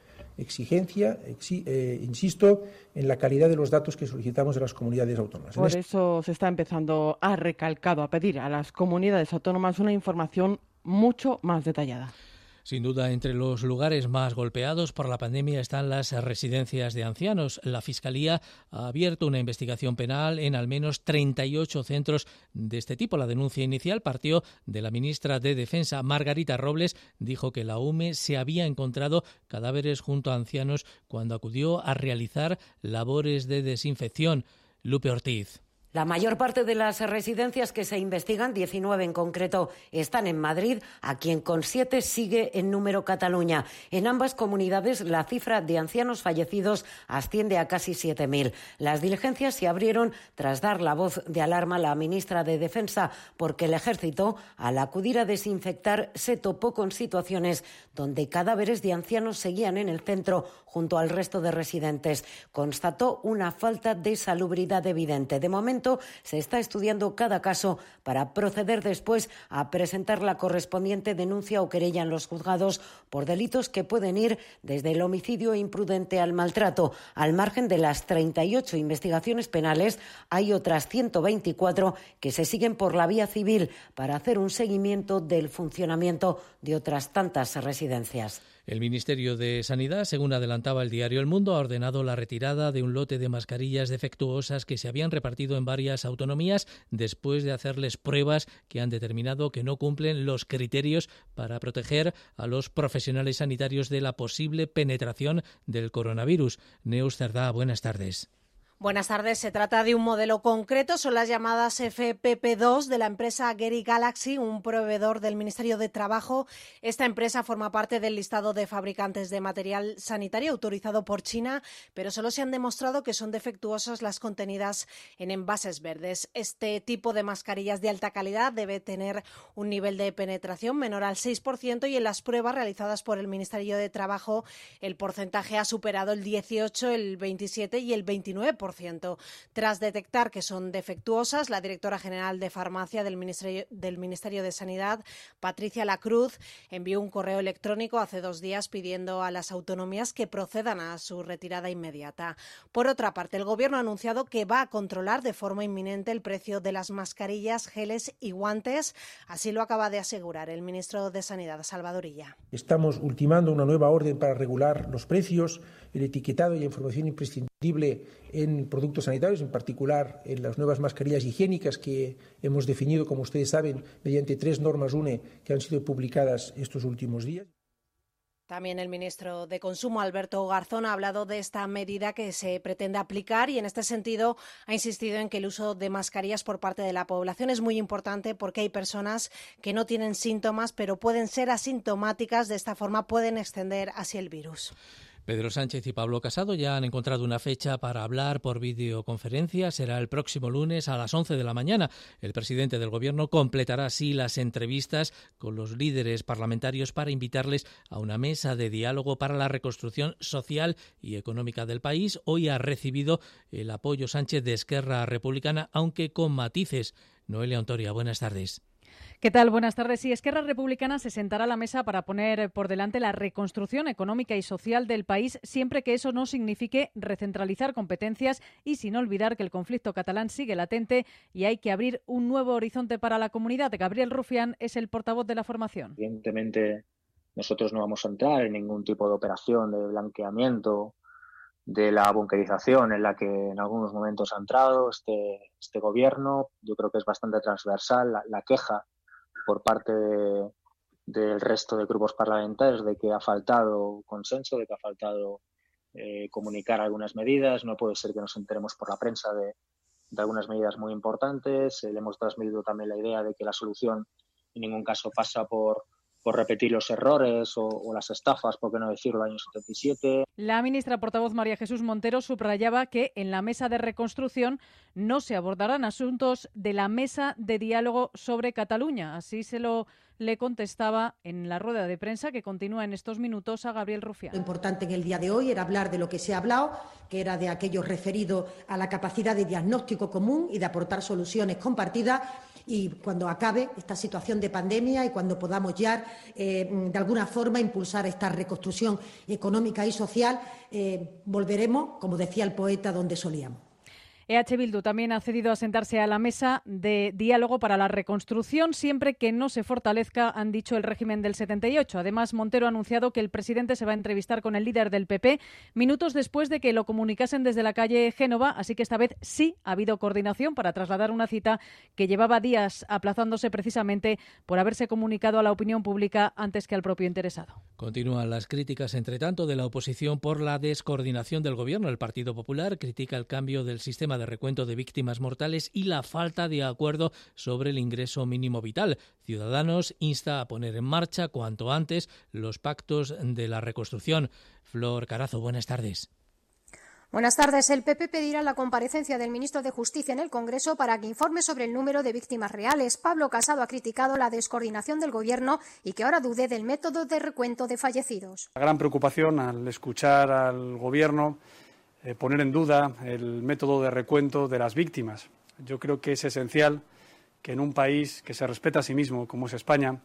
Exigencia, exi, eh, insisto, en la calidad de los datos que solicitamos de las comunidades autónomas. Por eso se está empezando, ha recalcado, a pedir a las comunidades autónomas una información mucho más detallada. Sin duda, entre los lugares más golpeados por la pandemia están las residencias de ancianos. La Fiscalía ha abierto una investigación penal en al menos treinta y ocho centros de este tipo. La denuncia inicial partió de la ministra de Defensa, Margarita Robles. Dijo que la U M E se había encontrado cadáveres junto a ancianos cuando acudió a realizar labores de desinfección. Lupe Ortiz. La mayor parte de las residencias que se investigan, diecinueve en concreto, están en Madrid, a quien con siete sigue en número Cataluña. En ambas comunidades la cifra de ancianos fallecidos asciende a casi siete mil. Las diligencias se abrieron tras dar la voz de alarma a la ministra de Defensa, porque el Ejército, al acudir a desinfectar, se topó con situaciones donde cadáveres de ancianos seguían en el centro junto al resto de residentes. Constató una falta de salubridad evidente. De momento, se está estudiando cada caso para proceder después a presentar la correspondiente denuncia o querella en los juzgados por delitos que pueden ir desde el homicidio imprudente al maltrato. Al margen de las treinta y ocho investigaciones penales, hay otras ciento veinticuatro que se siguen por la vía civil para hacer un seguimiento del funcionamiento de otras tantas residencias. El Ministerio de Sanidad, según adelantaba el diario El Mundo, ha ordenado la retirada de un lote de mascarillas defectuosas que se habían repartido en varias autonomías después de hacerles pruebas que han determinado que no cumplen los criterios para proteger a los profesionales sanitarios de la posible penetración del coronavirus. Neus Cerdá, buenas tardes. Buenas tardes. Se trata de un modelo concreto. Son las llamadas F P P dos de la empresa Gary Galaxy, un proveedor del Ministerio de Trabajo. Esta empresa forma parte del listado de fabricantes de material sanitario autorizado por China, pero solo se han demostrado que son defectuosas las contenidas en envases verdes. Este tipo de mascarillas de alta calidad debe tener un nivel de penetración menor al seis por ciento y en las pruebas realizadas por el Ministerio de Trabajo el porcentaje ha superado el dieciocho, el veintisiete y el veintinueve por ciento. Tras detectar que son defectuosas, la directora general de Farmacia del Ministerio, del Ministerio de Sanidad, Patricia Lacruz, envió un correo electrónico hace dos días pidiendo a las autonomías que procedan a su retirada inmediata. Por otra parte, el Gobierno ha anunciado que va a controlar de forma inminente el precio de las mascarillas, geles y guantes. Así lo acaba de asegurar el ministro de Sanidad, Salvador Illa. Estamos ultimando una nueva orden para regular los precios, el etiquetado y la información imprescindible en productos sanitarios, en particular en las nuevas mascarillas higiénicas que hemos definido, como ustedes saben, mediante tres normas U N E que han sido publicadas estos últimos días. También el ministro de Consumo, Alberto Garzón, ha hablado de esta medida que se pretende aplicar y en este sentido ha insistido en que el uso de mascarillas por parte de la población es muy importante porque hay personas que no tienen síntomas pero pueden ser asintomáticas. De esta forma pueden extender así el virus. Pedro Sánchez y Pablo Casado ya han encontrado una fecha para hablar por videoconferencia. Será el próximo lunes a las once de la mañana. El presidente del Gobierno completará así las entrevistas con los líderes parlamentarios para invitarles a una mesa de diálogo para la reconstrucción social y económica del país. Hoy ha recibido el apoyo Sánchez de Esquerra Republicana, aunque con matices. Noelia Ontoria, buenas tardes. ¿Qué tal? Buenas tardes. Sí, Esquerra Republicana se sentará a la mesa para poner por delante la reconstrucción económica y social del país, siempre que eso no signifique recentralizar competencias y sin olvidar que el conflicto catalán sigue latente y hay que abrir un nuevo horizonte para la comunidad. Gabriel Rufián es el portavoz de la formación. Evidentemente, nosotros no vamos a entrar en ningún tipo de operación de blanqueamiento de la bunkerización en la que en algunos momentos ha entrado este, este gobierno. Yo creo que es bastante transversal la, la queja por parte de, del resto de grupos parlamentarios de que ha faltado consenso, de que ha faltado eh, comunicar algunas medidas. No puede ser que nos enteremos por la prensa de, de algunas medidas muy importantes. Eh, le hemos transmitido también la idea de que la solución en ningún caso pasa por por repetir los errores o, o las estafas, por qué no decirlo, del año setenta y siete. La ministra portavoz María Jesús Montero subrayaba que en la mesa de reconstrucción no se abordarán asuntos de la mesa de diálogo sobre Cataluña. Así se lo le contestaba en la rueda de prensa que continúa en estos minutos a Gabriel Rufián. Lo importante en el día de hoy era hablar de lo que se ha hablado, que era de aquello referido a la capacidad de diagnóstico común y de aportar soluciones compartidas. Y cuando acabe esta situación de pandemia y cuando podamos ya, eh, de alguna forma, impulsar esta reconstrucción económica y social, eh, volveremos, como decía el poeta, donde solíamos. E H Bildu también ha cedido a sentarse a la mesa de diálogo para la reconstrucción, siempre que no se fortalezca, han dicho, el régimen del setenta y ocho. Además, Montero ha anunciado que el presidente se va a entrevistar con el líder del P P minutos después de que lo comunicasen desde la calle Génova, así que esta vez sí ha habido coordinación para trasladar una cita que llevaba días aplazándose precisamente por haberse comunicado a la opinión pública antes que al propio interesado. Continúan las críticas, entre tanto, de la oposición por la descoordinación del Gobierno. El Partido Popular critica el cambio del sistema de recuento de víctimas mortales y la falta de acuerdo sobre el ingreso mínimo vital. Ciudadanos insta a poner en marcha cuanto antes los pactos de la reconstrucción. Flor Carazo, buenas tardes. Buenas tardes. El P P pedirá la comparecencia del ministro de Justicia en el Congreso para que informe sobre el número de víctimas reales. Pablo Casado ha criticado la descoordinación del Gobierno y que ahora dude del método de recuento de fallecidos. La gran preocupación al escuchar al Gobierno Eh, poner en duda el método de recuento de las víctimas. Yo creo que es esencial que en un país que se respeta a sí mismo, como es España,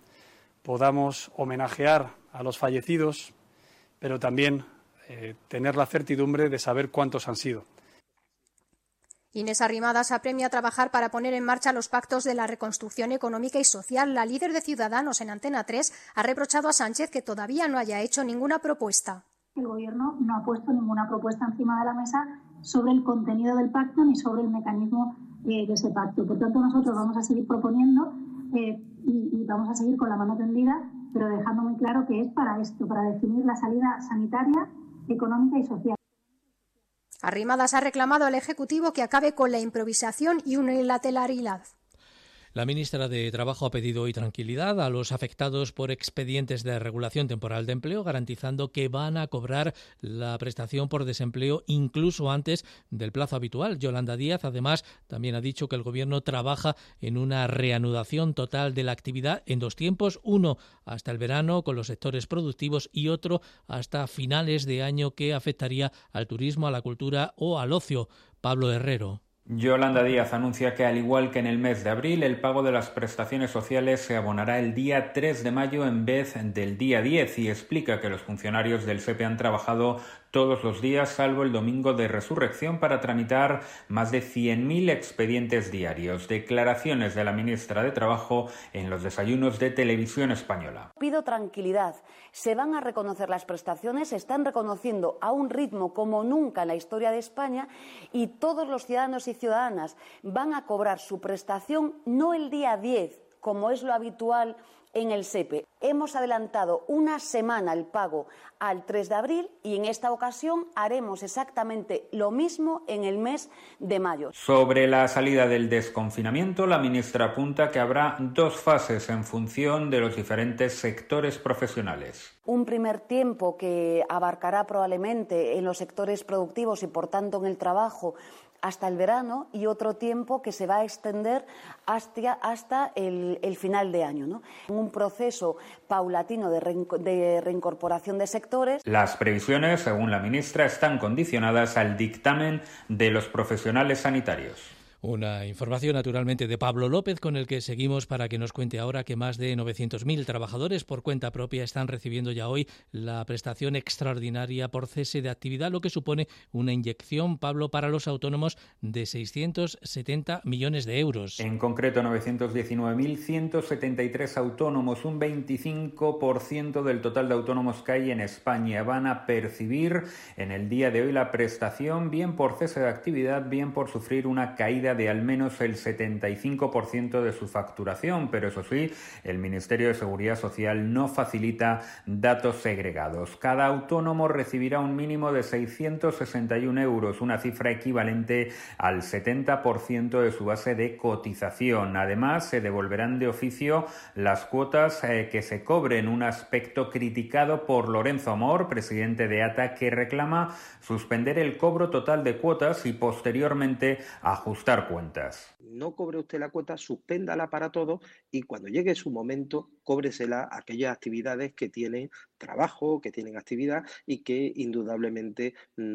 podamos homenajear a los fallecidos, pero también eh, tener la certidumbre de saber cuántos han sido. Inés Arrimadas apremia a trabajar para poner en marcha los pactos de la reconstrucción económica y social. La líder de Ciudadanos en Antena tres ha reprochado a Sánchez que todavía no haya hecho ninguna propuesta. El Gobierno no ha puesto ninguna propuesta encima de la mesa sobre el contenido del pacto ni sobre el mecanismo eh, de ese pacto. Por tanto, nosotros vamos a seguir proponiendo eh, y, y vamos a seguir con la mano tendida, pero dejando muy claro que es para esto, para definir la salida sanitaria, económica y social. Arrimadas ha reclamado al Ejecutivo que acabe con la improvisación y unilateralidad. La ministra de Trabajo ha pedido hoy tranquilidad a los afectados por expedientes de regulación temporal de empleo, garantizando que van a cobrar la prestación por desempleo incluso antes del plazo habitual. Yolanda Díaz, además, también ha dicho que el Gobierno trabaja en una reanudación total de la actividad en dos tiempos, uno hasta el verano con los sectores productivos y otro hasta finales de año, que afectaría al turismo, a la cultura o al ocio. Pablo Herrero. Yolanda Díaz anuncia que, al igual que en el mes de abril, el pago de las prestaciones sociales se abonará el día tres de mayo en vez del día diez, y explica que los funcionarios del S E P E han trabajado todos los días, salvo el domingo de Resurrección, para tramitar más de cien mil expedientes diarios. Declaraciones de la ministra de Trabajo en los desayunos de Televisión Española. Pido tranquilidad. Se van a reconocer las prestaciones, se están reconociendo a un ritmo como nunca en la historia de España, y todos los ciudadanos y ciudadanas van a cobrar su prestación no el día diez, como es lo habitual en el S E P E. Hemos adelantado una semana el pago al tres de abril y en esta ocasión haremos exactamente lo mismo en el mes de mayo. Sobre la salida del desconfinamiento, la ministra apunta que habrá dos fases en función de los diferentes sectores profesionales. Un primer tiempo que abarcará probablemente en los sectores productivos y, por tanto, en el trabajo hasta el verano, y otro tiempo que se va a extender hasta, hasta el, el final de año, ¿no? Un proceso paulatino de, re, de reincorporación de sectores. Las previsiones, según la ministra, están condicionadas al dictamen de los profesionales sanitarios. Una información naturalmente de Pablo López, con el que seguimos para que nos cuente ahora que más de novecientos mil trabajadores por cuenta propia están recibiendo ya hoy la prestación extraordinaria por cese de actividad, lo que supone una inyección, Pablo, para los autónomos de seiscientos setenta millones de euros. En concreto, novecientos diecinueve mil ciento setenta y tres autónomos, un veinticinco por ciento del total de autónomos que hay en España, van a percibir en el día de hoy la prestación, bien por cese de actividad, bien por sufrir una caída de al menos el setenta y cinco por ciento de su facturación, pero eso sí, el Ministerio de Seguridad Social no facilita datos segregados. Cada autónomo recibirá un mínimo de seiscientos sesenta y uno euros, una cifra equivalente al setenta por ciento de su base de cotización. Además, se devolverán de oficio las cuotas eh, que se cobren, un aspecto criticado por Lorenzo Amor, presidente de A T A, que reclama suspender el cobro total de cuotas y posteriormente ajustar cuentas. No cobre usted la cuota, suspéndala para todos y cuando llegue su momento, cóbresela a aquellas actividades que tienen trabajo, que tienen actividad y que indudablemente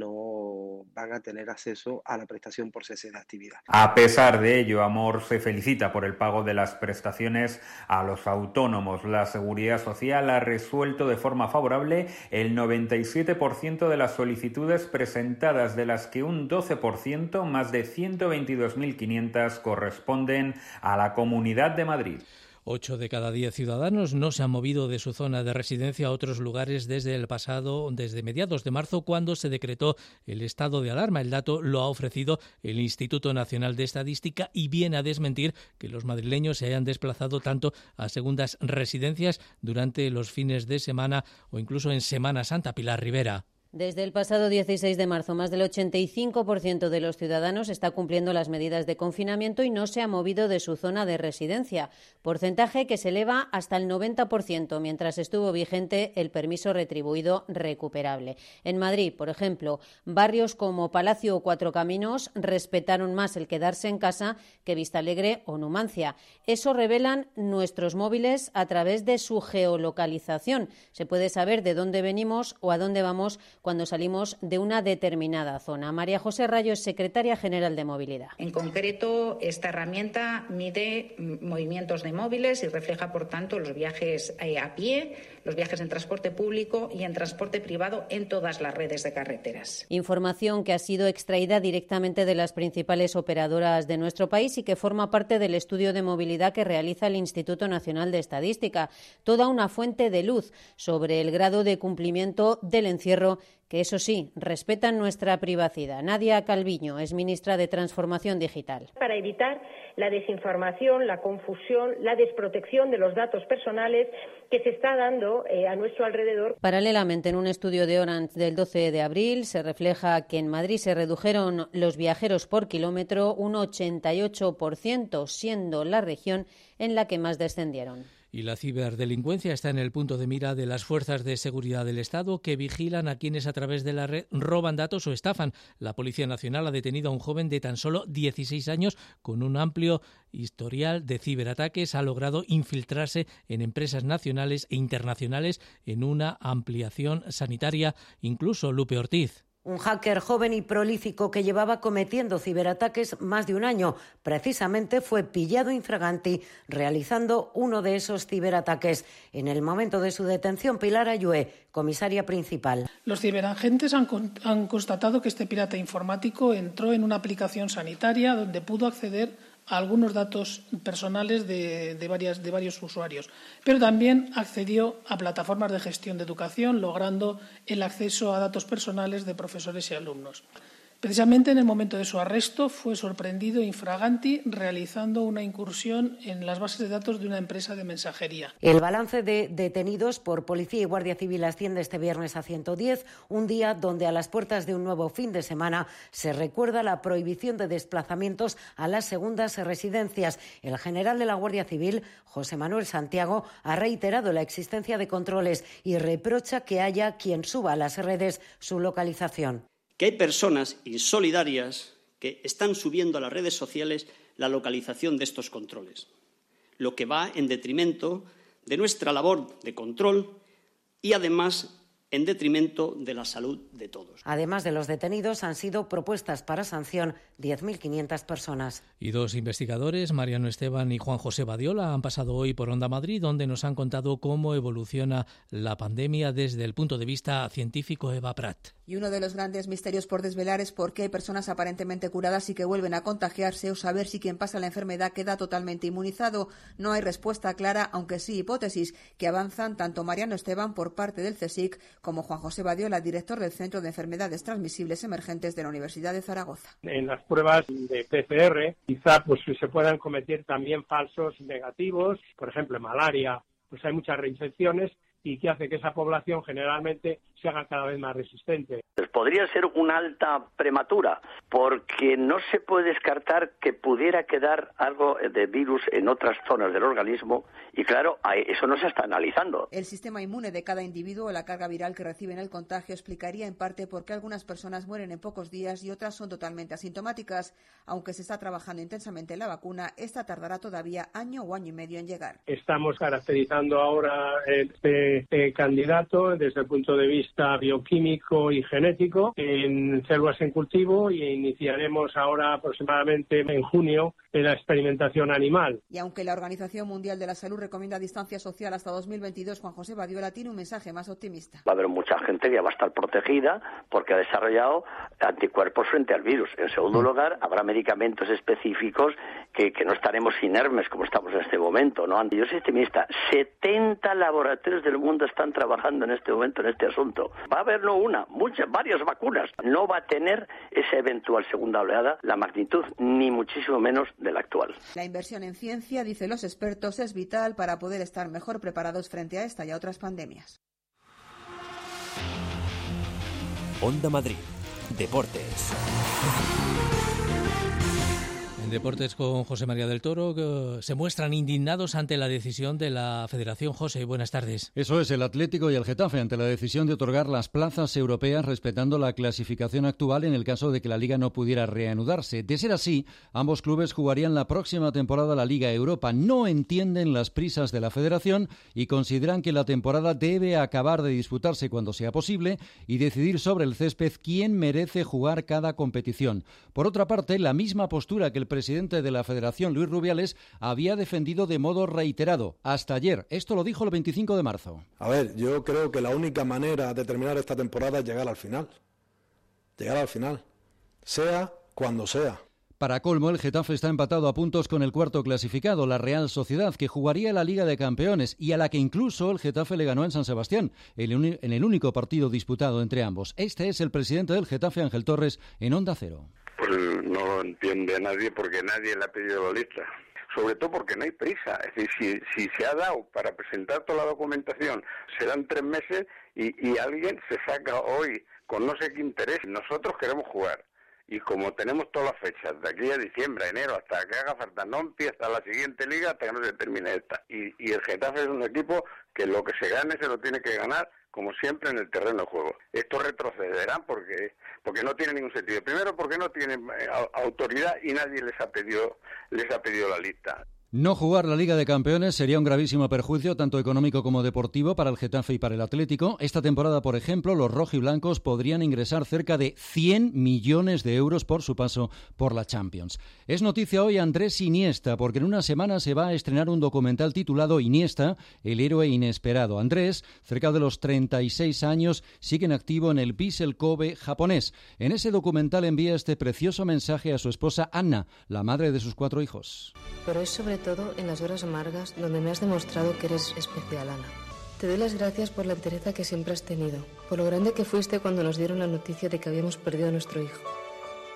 no van a tener acceso a la prestación por cese de actividad. A pesar de ello, Amor se felicita por el pago de las prestaciones a los autónomos. La Seguridad Social ha resuelto de forma favorable el noventa y siete por ciento de las solicitudes presentadas, de las que un doce por ciento, más de ciento veintidós mil quinientas, corresponden a la Comunidad de Madrid. Ocho de cada diez ciudadanos no se han movido de su zona de residencia a otros lugares desde el pasado, desde mediados de marzo, cuando se decretó el estado de alarma. El dato lo ha ofrecido el Instituto Nacional de Estadística y viene a desmentir que los madrileños se hayan desplazado tanto a segundas residencias durante los fines de semana o incluso en Semana Santa. Pilar Rivera. Desde el pasado dieciséis de marzo, más del ochenta y cinco por ciento de los ciudadanos está cumpliendo las medidas de confinamiento y no se ha movido de su zona de residencia, porcentaje que se eleva hasta el noventa por ciento mientras estuvo vigente el permiso retribuido recuperable. En Madrid, por ejemplo, barrios como Palacio o Cuatro Caminos respetaron más el quedarse en casa que Vistalegre o Numancia. Eso revelan nuestros móviles a través de su geolocalización. Se puede saber de dónde venimos o a dónde vamos cuando salimos de una determinada zona. María José Rayo es secretaria general de Movilidad. En concreto, esta herramienta mide movimientos de móviles y refleja, por tanto, los viajes a pie, los viajes en transporte público y en transporte privado en todas las redes de carreteras. Información que ha sido extraída directamente de las principales operadoras de nuestro país y que forma parte del estudio de movilidad que realiza el Instituto Nacional de Estadística. Toda una fuente de luz sobre el grado de cumplimiento del encierro, que eso sí, respetan nuestra privacidad. Nadia Calviño es ministra de Transformación Digital. Para evitar la desinformación, la confusión, la desprotección de los datos personales que se está dando eh, a nuestro alrededor. Paralelamente, en un estudio de Orange del doce de abril, se refleja que en Madrid se redujeron los viajeros por kilómetro un ochenta y ocho por ciento, siendo la región en la que más descendieron. Y la ciberdelincuencia está en el punto de mira de las fuerzas de seguridad del Estado, que vigilan a quienes a través de la red roban datos o estafan. La Policía Nacional ha detenido a un joven de tan solo dieciséis años con un amplio historial de ciberataques. Ha logrado infiltrarse en empresas nacionales e internacionales en una ampliación sanitaria. Incluso Lupe Ortiz. Un hacker joven y prolífico que llevaba cometiendo ciberataques más de un año. Precisamente fue pillado infraganti realizando uno de esos ciberataques. En el momento de su detención, Pilar Ayué, comisaria principal. Los ciberagentes han, han constatado que este pirata informático entró en una aplicación sanitaria donde pudo acceder a algunos datos personales de, de, varias, de varios usuarios, pero también accedió a plataformas de gestión de educación, logrando el acceso a datos personales de profesores y alumnos. Precisamente en el momento de su arresto fue sorprendido infraganti realizando una incursión en las bases de datos de una empresa de mensajería. El balance de detenidos por Policía y Guardia Civil asciende este viernes a ciento diez, un día donde a las puertas de un nuevo fin de semana se recuerda la prohibición de desplazamientos a las segundas residencias. El general de la Guardia Civil, José Manuel Santiago, ha reiterado la existencia de controles y reprocha que haya quien suba a las redes su localización. Que hay personas insolidarias que están subiendo a las redes sociales la localización de estos controles, lo que va en detrimento de nuestra labor de control y, además, en detrimento de la salud de todos. Además de los detenidos, han sido propuestas para sanción diez mil quinientas personas. Y dos investigadores, Mariano Esteban y Juan José Badiola, han pasado hoy por Onda Madrid, donde nos han contado cómo evoluciona la pandemia desde el punto de vista científico. Eva Prat. Y uno de los grandes misterios por desvelar es por qué hay personas aparentemente curadas y que vuelven a contagiarse, o saber si quien pasa la enfermedad queda totalmente inmunizado. No hay respuesta clara, aunque sí hipótesis que avanzan tanto Mariano Esteban por parte del CSIC como Juan José Badiola, director del Centro de Enfermedades Transmisibles Emergentes de la Universidad de Zaragoza. En las pruebas de P C R quizá pues se puedan cometer también falsos negativos, por ejemplo en malaria, pues hay muchas reinfecciones y que hace que esa población generalmente se haga cada vez más resistente. Pues podría ser una alta prematura, porque no se puede descartar que pudiera quedar algo de virus en otras zonas del organismo y claro, eso no se está analizando. El sistema inmune de cada individuo o la carga viral que reciben el contagio explicaría en parte por qué algunas personas mueren en pocos días y otras son totalmente asintomáticas. Aunque se está trabajando intensamente en la vacuna, esta tardará todavía año o año y medio en llegar. Estamos caracterizando ahora este, este candidato desde el punto de vista bioquímico y genético en células en cultivo y iniciaremos ahora aproximadamente en junio la experimentación animal. Y aunque la Organización Mundial de la Salud recomienda distancia social hasta dos mil veintidós, Juan José Badiola tiene un mensaje más optimista. Va a haber mucha gente que va a estar protegida porque ha desarrollado anticuerpos frente al virus. En segundo lugar, habrá medicamentos específicos que, que no estaremos inermes como estamos en este momento, ¿no? Yo soy optimista. setenta laboratorios del mundo están trabajando en este momento en este asunto. Va a haber no una, muchas, varias vacunas. No va a tener esa eventual segunda oleada la magnitud, ni muchísimo menos de la actual. La inversión en ciencia, dicen los expertos, es vital para poder estar mejor preparados frente a esta y a otras pandemias. Onda Madrid, Deportes. En Deportes con José María del Toro, que se muestran indignados ante la decisión de la Federación. José, buenas tardes. Eso es, el Atlético y el Getafe ante la decisión de otorgar las plazas europeas respetando la clasificación actual en el caso de que la Liga no pudiera reanudarse. De ser así, ambos clubes jugarían la próxima temporada la Liga Europa. No entienden las prisas de la Federación y consideran que la temporada debe acabar de disputarse cuando sea posible y decidir sobre el césped quién merece jugar cada competición. Por otra parte, la misma postura que el presidente de la Federación, Luis Rubiales, había defendido de modo reiterado hasta ayer. Esto lo dijo el veinticinco de marzo. A ver, yo creo que la única manera de terminar esta temporada es llegar al final. Llegar al final. Sea cuando sea. Para colmo, el Getafe está empatado a puntos con el cuarto clasificado, la Real Sociedad, que jugaría la Liga de Campeones y a la que incluso el Getafe le ganó en San Sebastián, en el único partido disputado entre ambos. Este es el presidente del Getafe, Ángel Torres, en Onda Cero. Pues no lo entiende nadie porque nadie le ha pedido la lista. Sobre todo porque no hay prisa. Es decir, si, si se ha dado para presentar toda la documentación, serán tres meses y, y alguien se saca hoy con no sé qué interés. Nosotros queremos jugar. Y como tenemos todas las fechas, de aquí a diciembre, enero, hasta que haga falta, no empieza la siguiente liga hasta que no se termine esta. Y, y el Getafe es un equipo que lo que se gane se lo tiene que ganar, como siempre, en el terreno de juego. Estos retrocederán porque porque no tiene ningún sentido. Primero, porque no tienen eh, autoridad y nadie les ha pedido les ha pedido la lista. No jugar la Liga de Campeones sería un gravísimo perjuicio, tanto económico como deportivo, para el Getafe y para el Atlético. Esta temporada, por ejemplo, los rojiblancos podrían ingresar cerca de cien millones de euros por su paso por la Champions. Es noticia hoy Andrés Iniesta, porque en una semana se va a estrenar un documental titulado Iniesta, el héroe inesperado. Andrés, cerca de los treinta y seis años, sigue en activo en el Vissel Kobe japonés. En ese documental envía este precioso mensaje a su esposa Anna, la madre de sus cuatro hijos. Pero es sobre todo en las horas amargas donde me has demostrado que eres especial, Ana. Te doy las gracias por la entereza que siempre has tenido, por lo grande que fuiste cuando nos dieron la noticia de que habíamos perdido a nuestro hijo.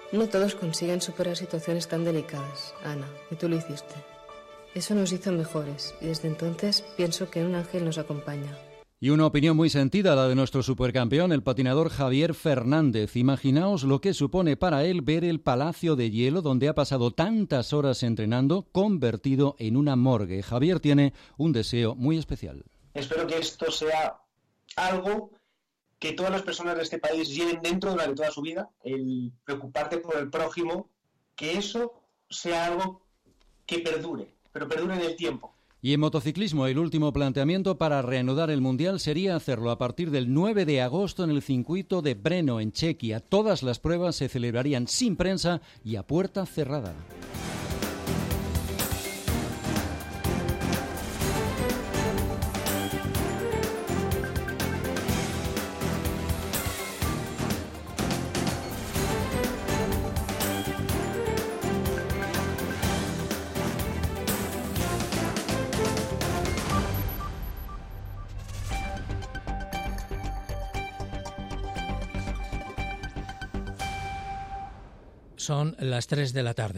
No todos consiguen superar situaciones tan delicadas, Ana, y tú lo hiciste. Eso nos hizo mejores y desde entonces pienso que un ángel nos acompaña. Y una opinión muy sentida, la de nuestro supercampeón, el patinador Javier Fernández. Imaginaos lo que supone para él ver el Palacio de Hielo, donde ha pasado tantas horas entrenando, convertido en una morgue. Javier tiene un deseo muy especial. Espero que esto sea algo que todas las personas de este país lleven dentro durante toda su vida, el preocuparte por el prójimo, que eso sea algo que perdure, pero perdure en el tiempo. Y en motociclismo, el último planteamiento para reanudar el Mundial sería hacerlo a partir del nueve de agosto en el circuito de Brno, en Chequia. Todas las pruebas se celebrarían sin prensa y a puerta cerrada. Son las tres de la tarde.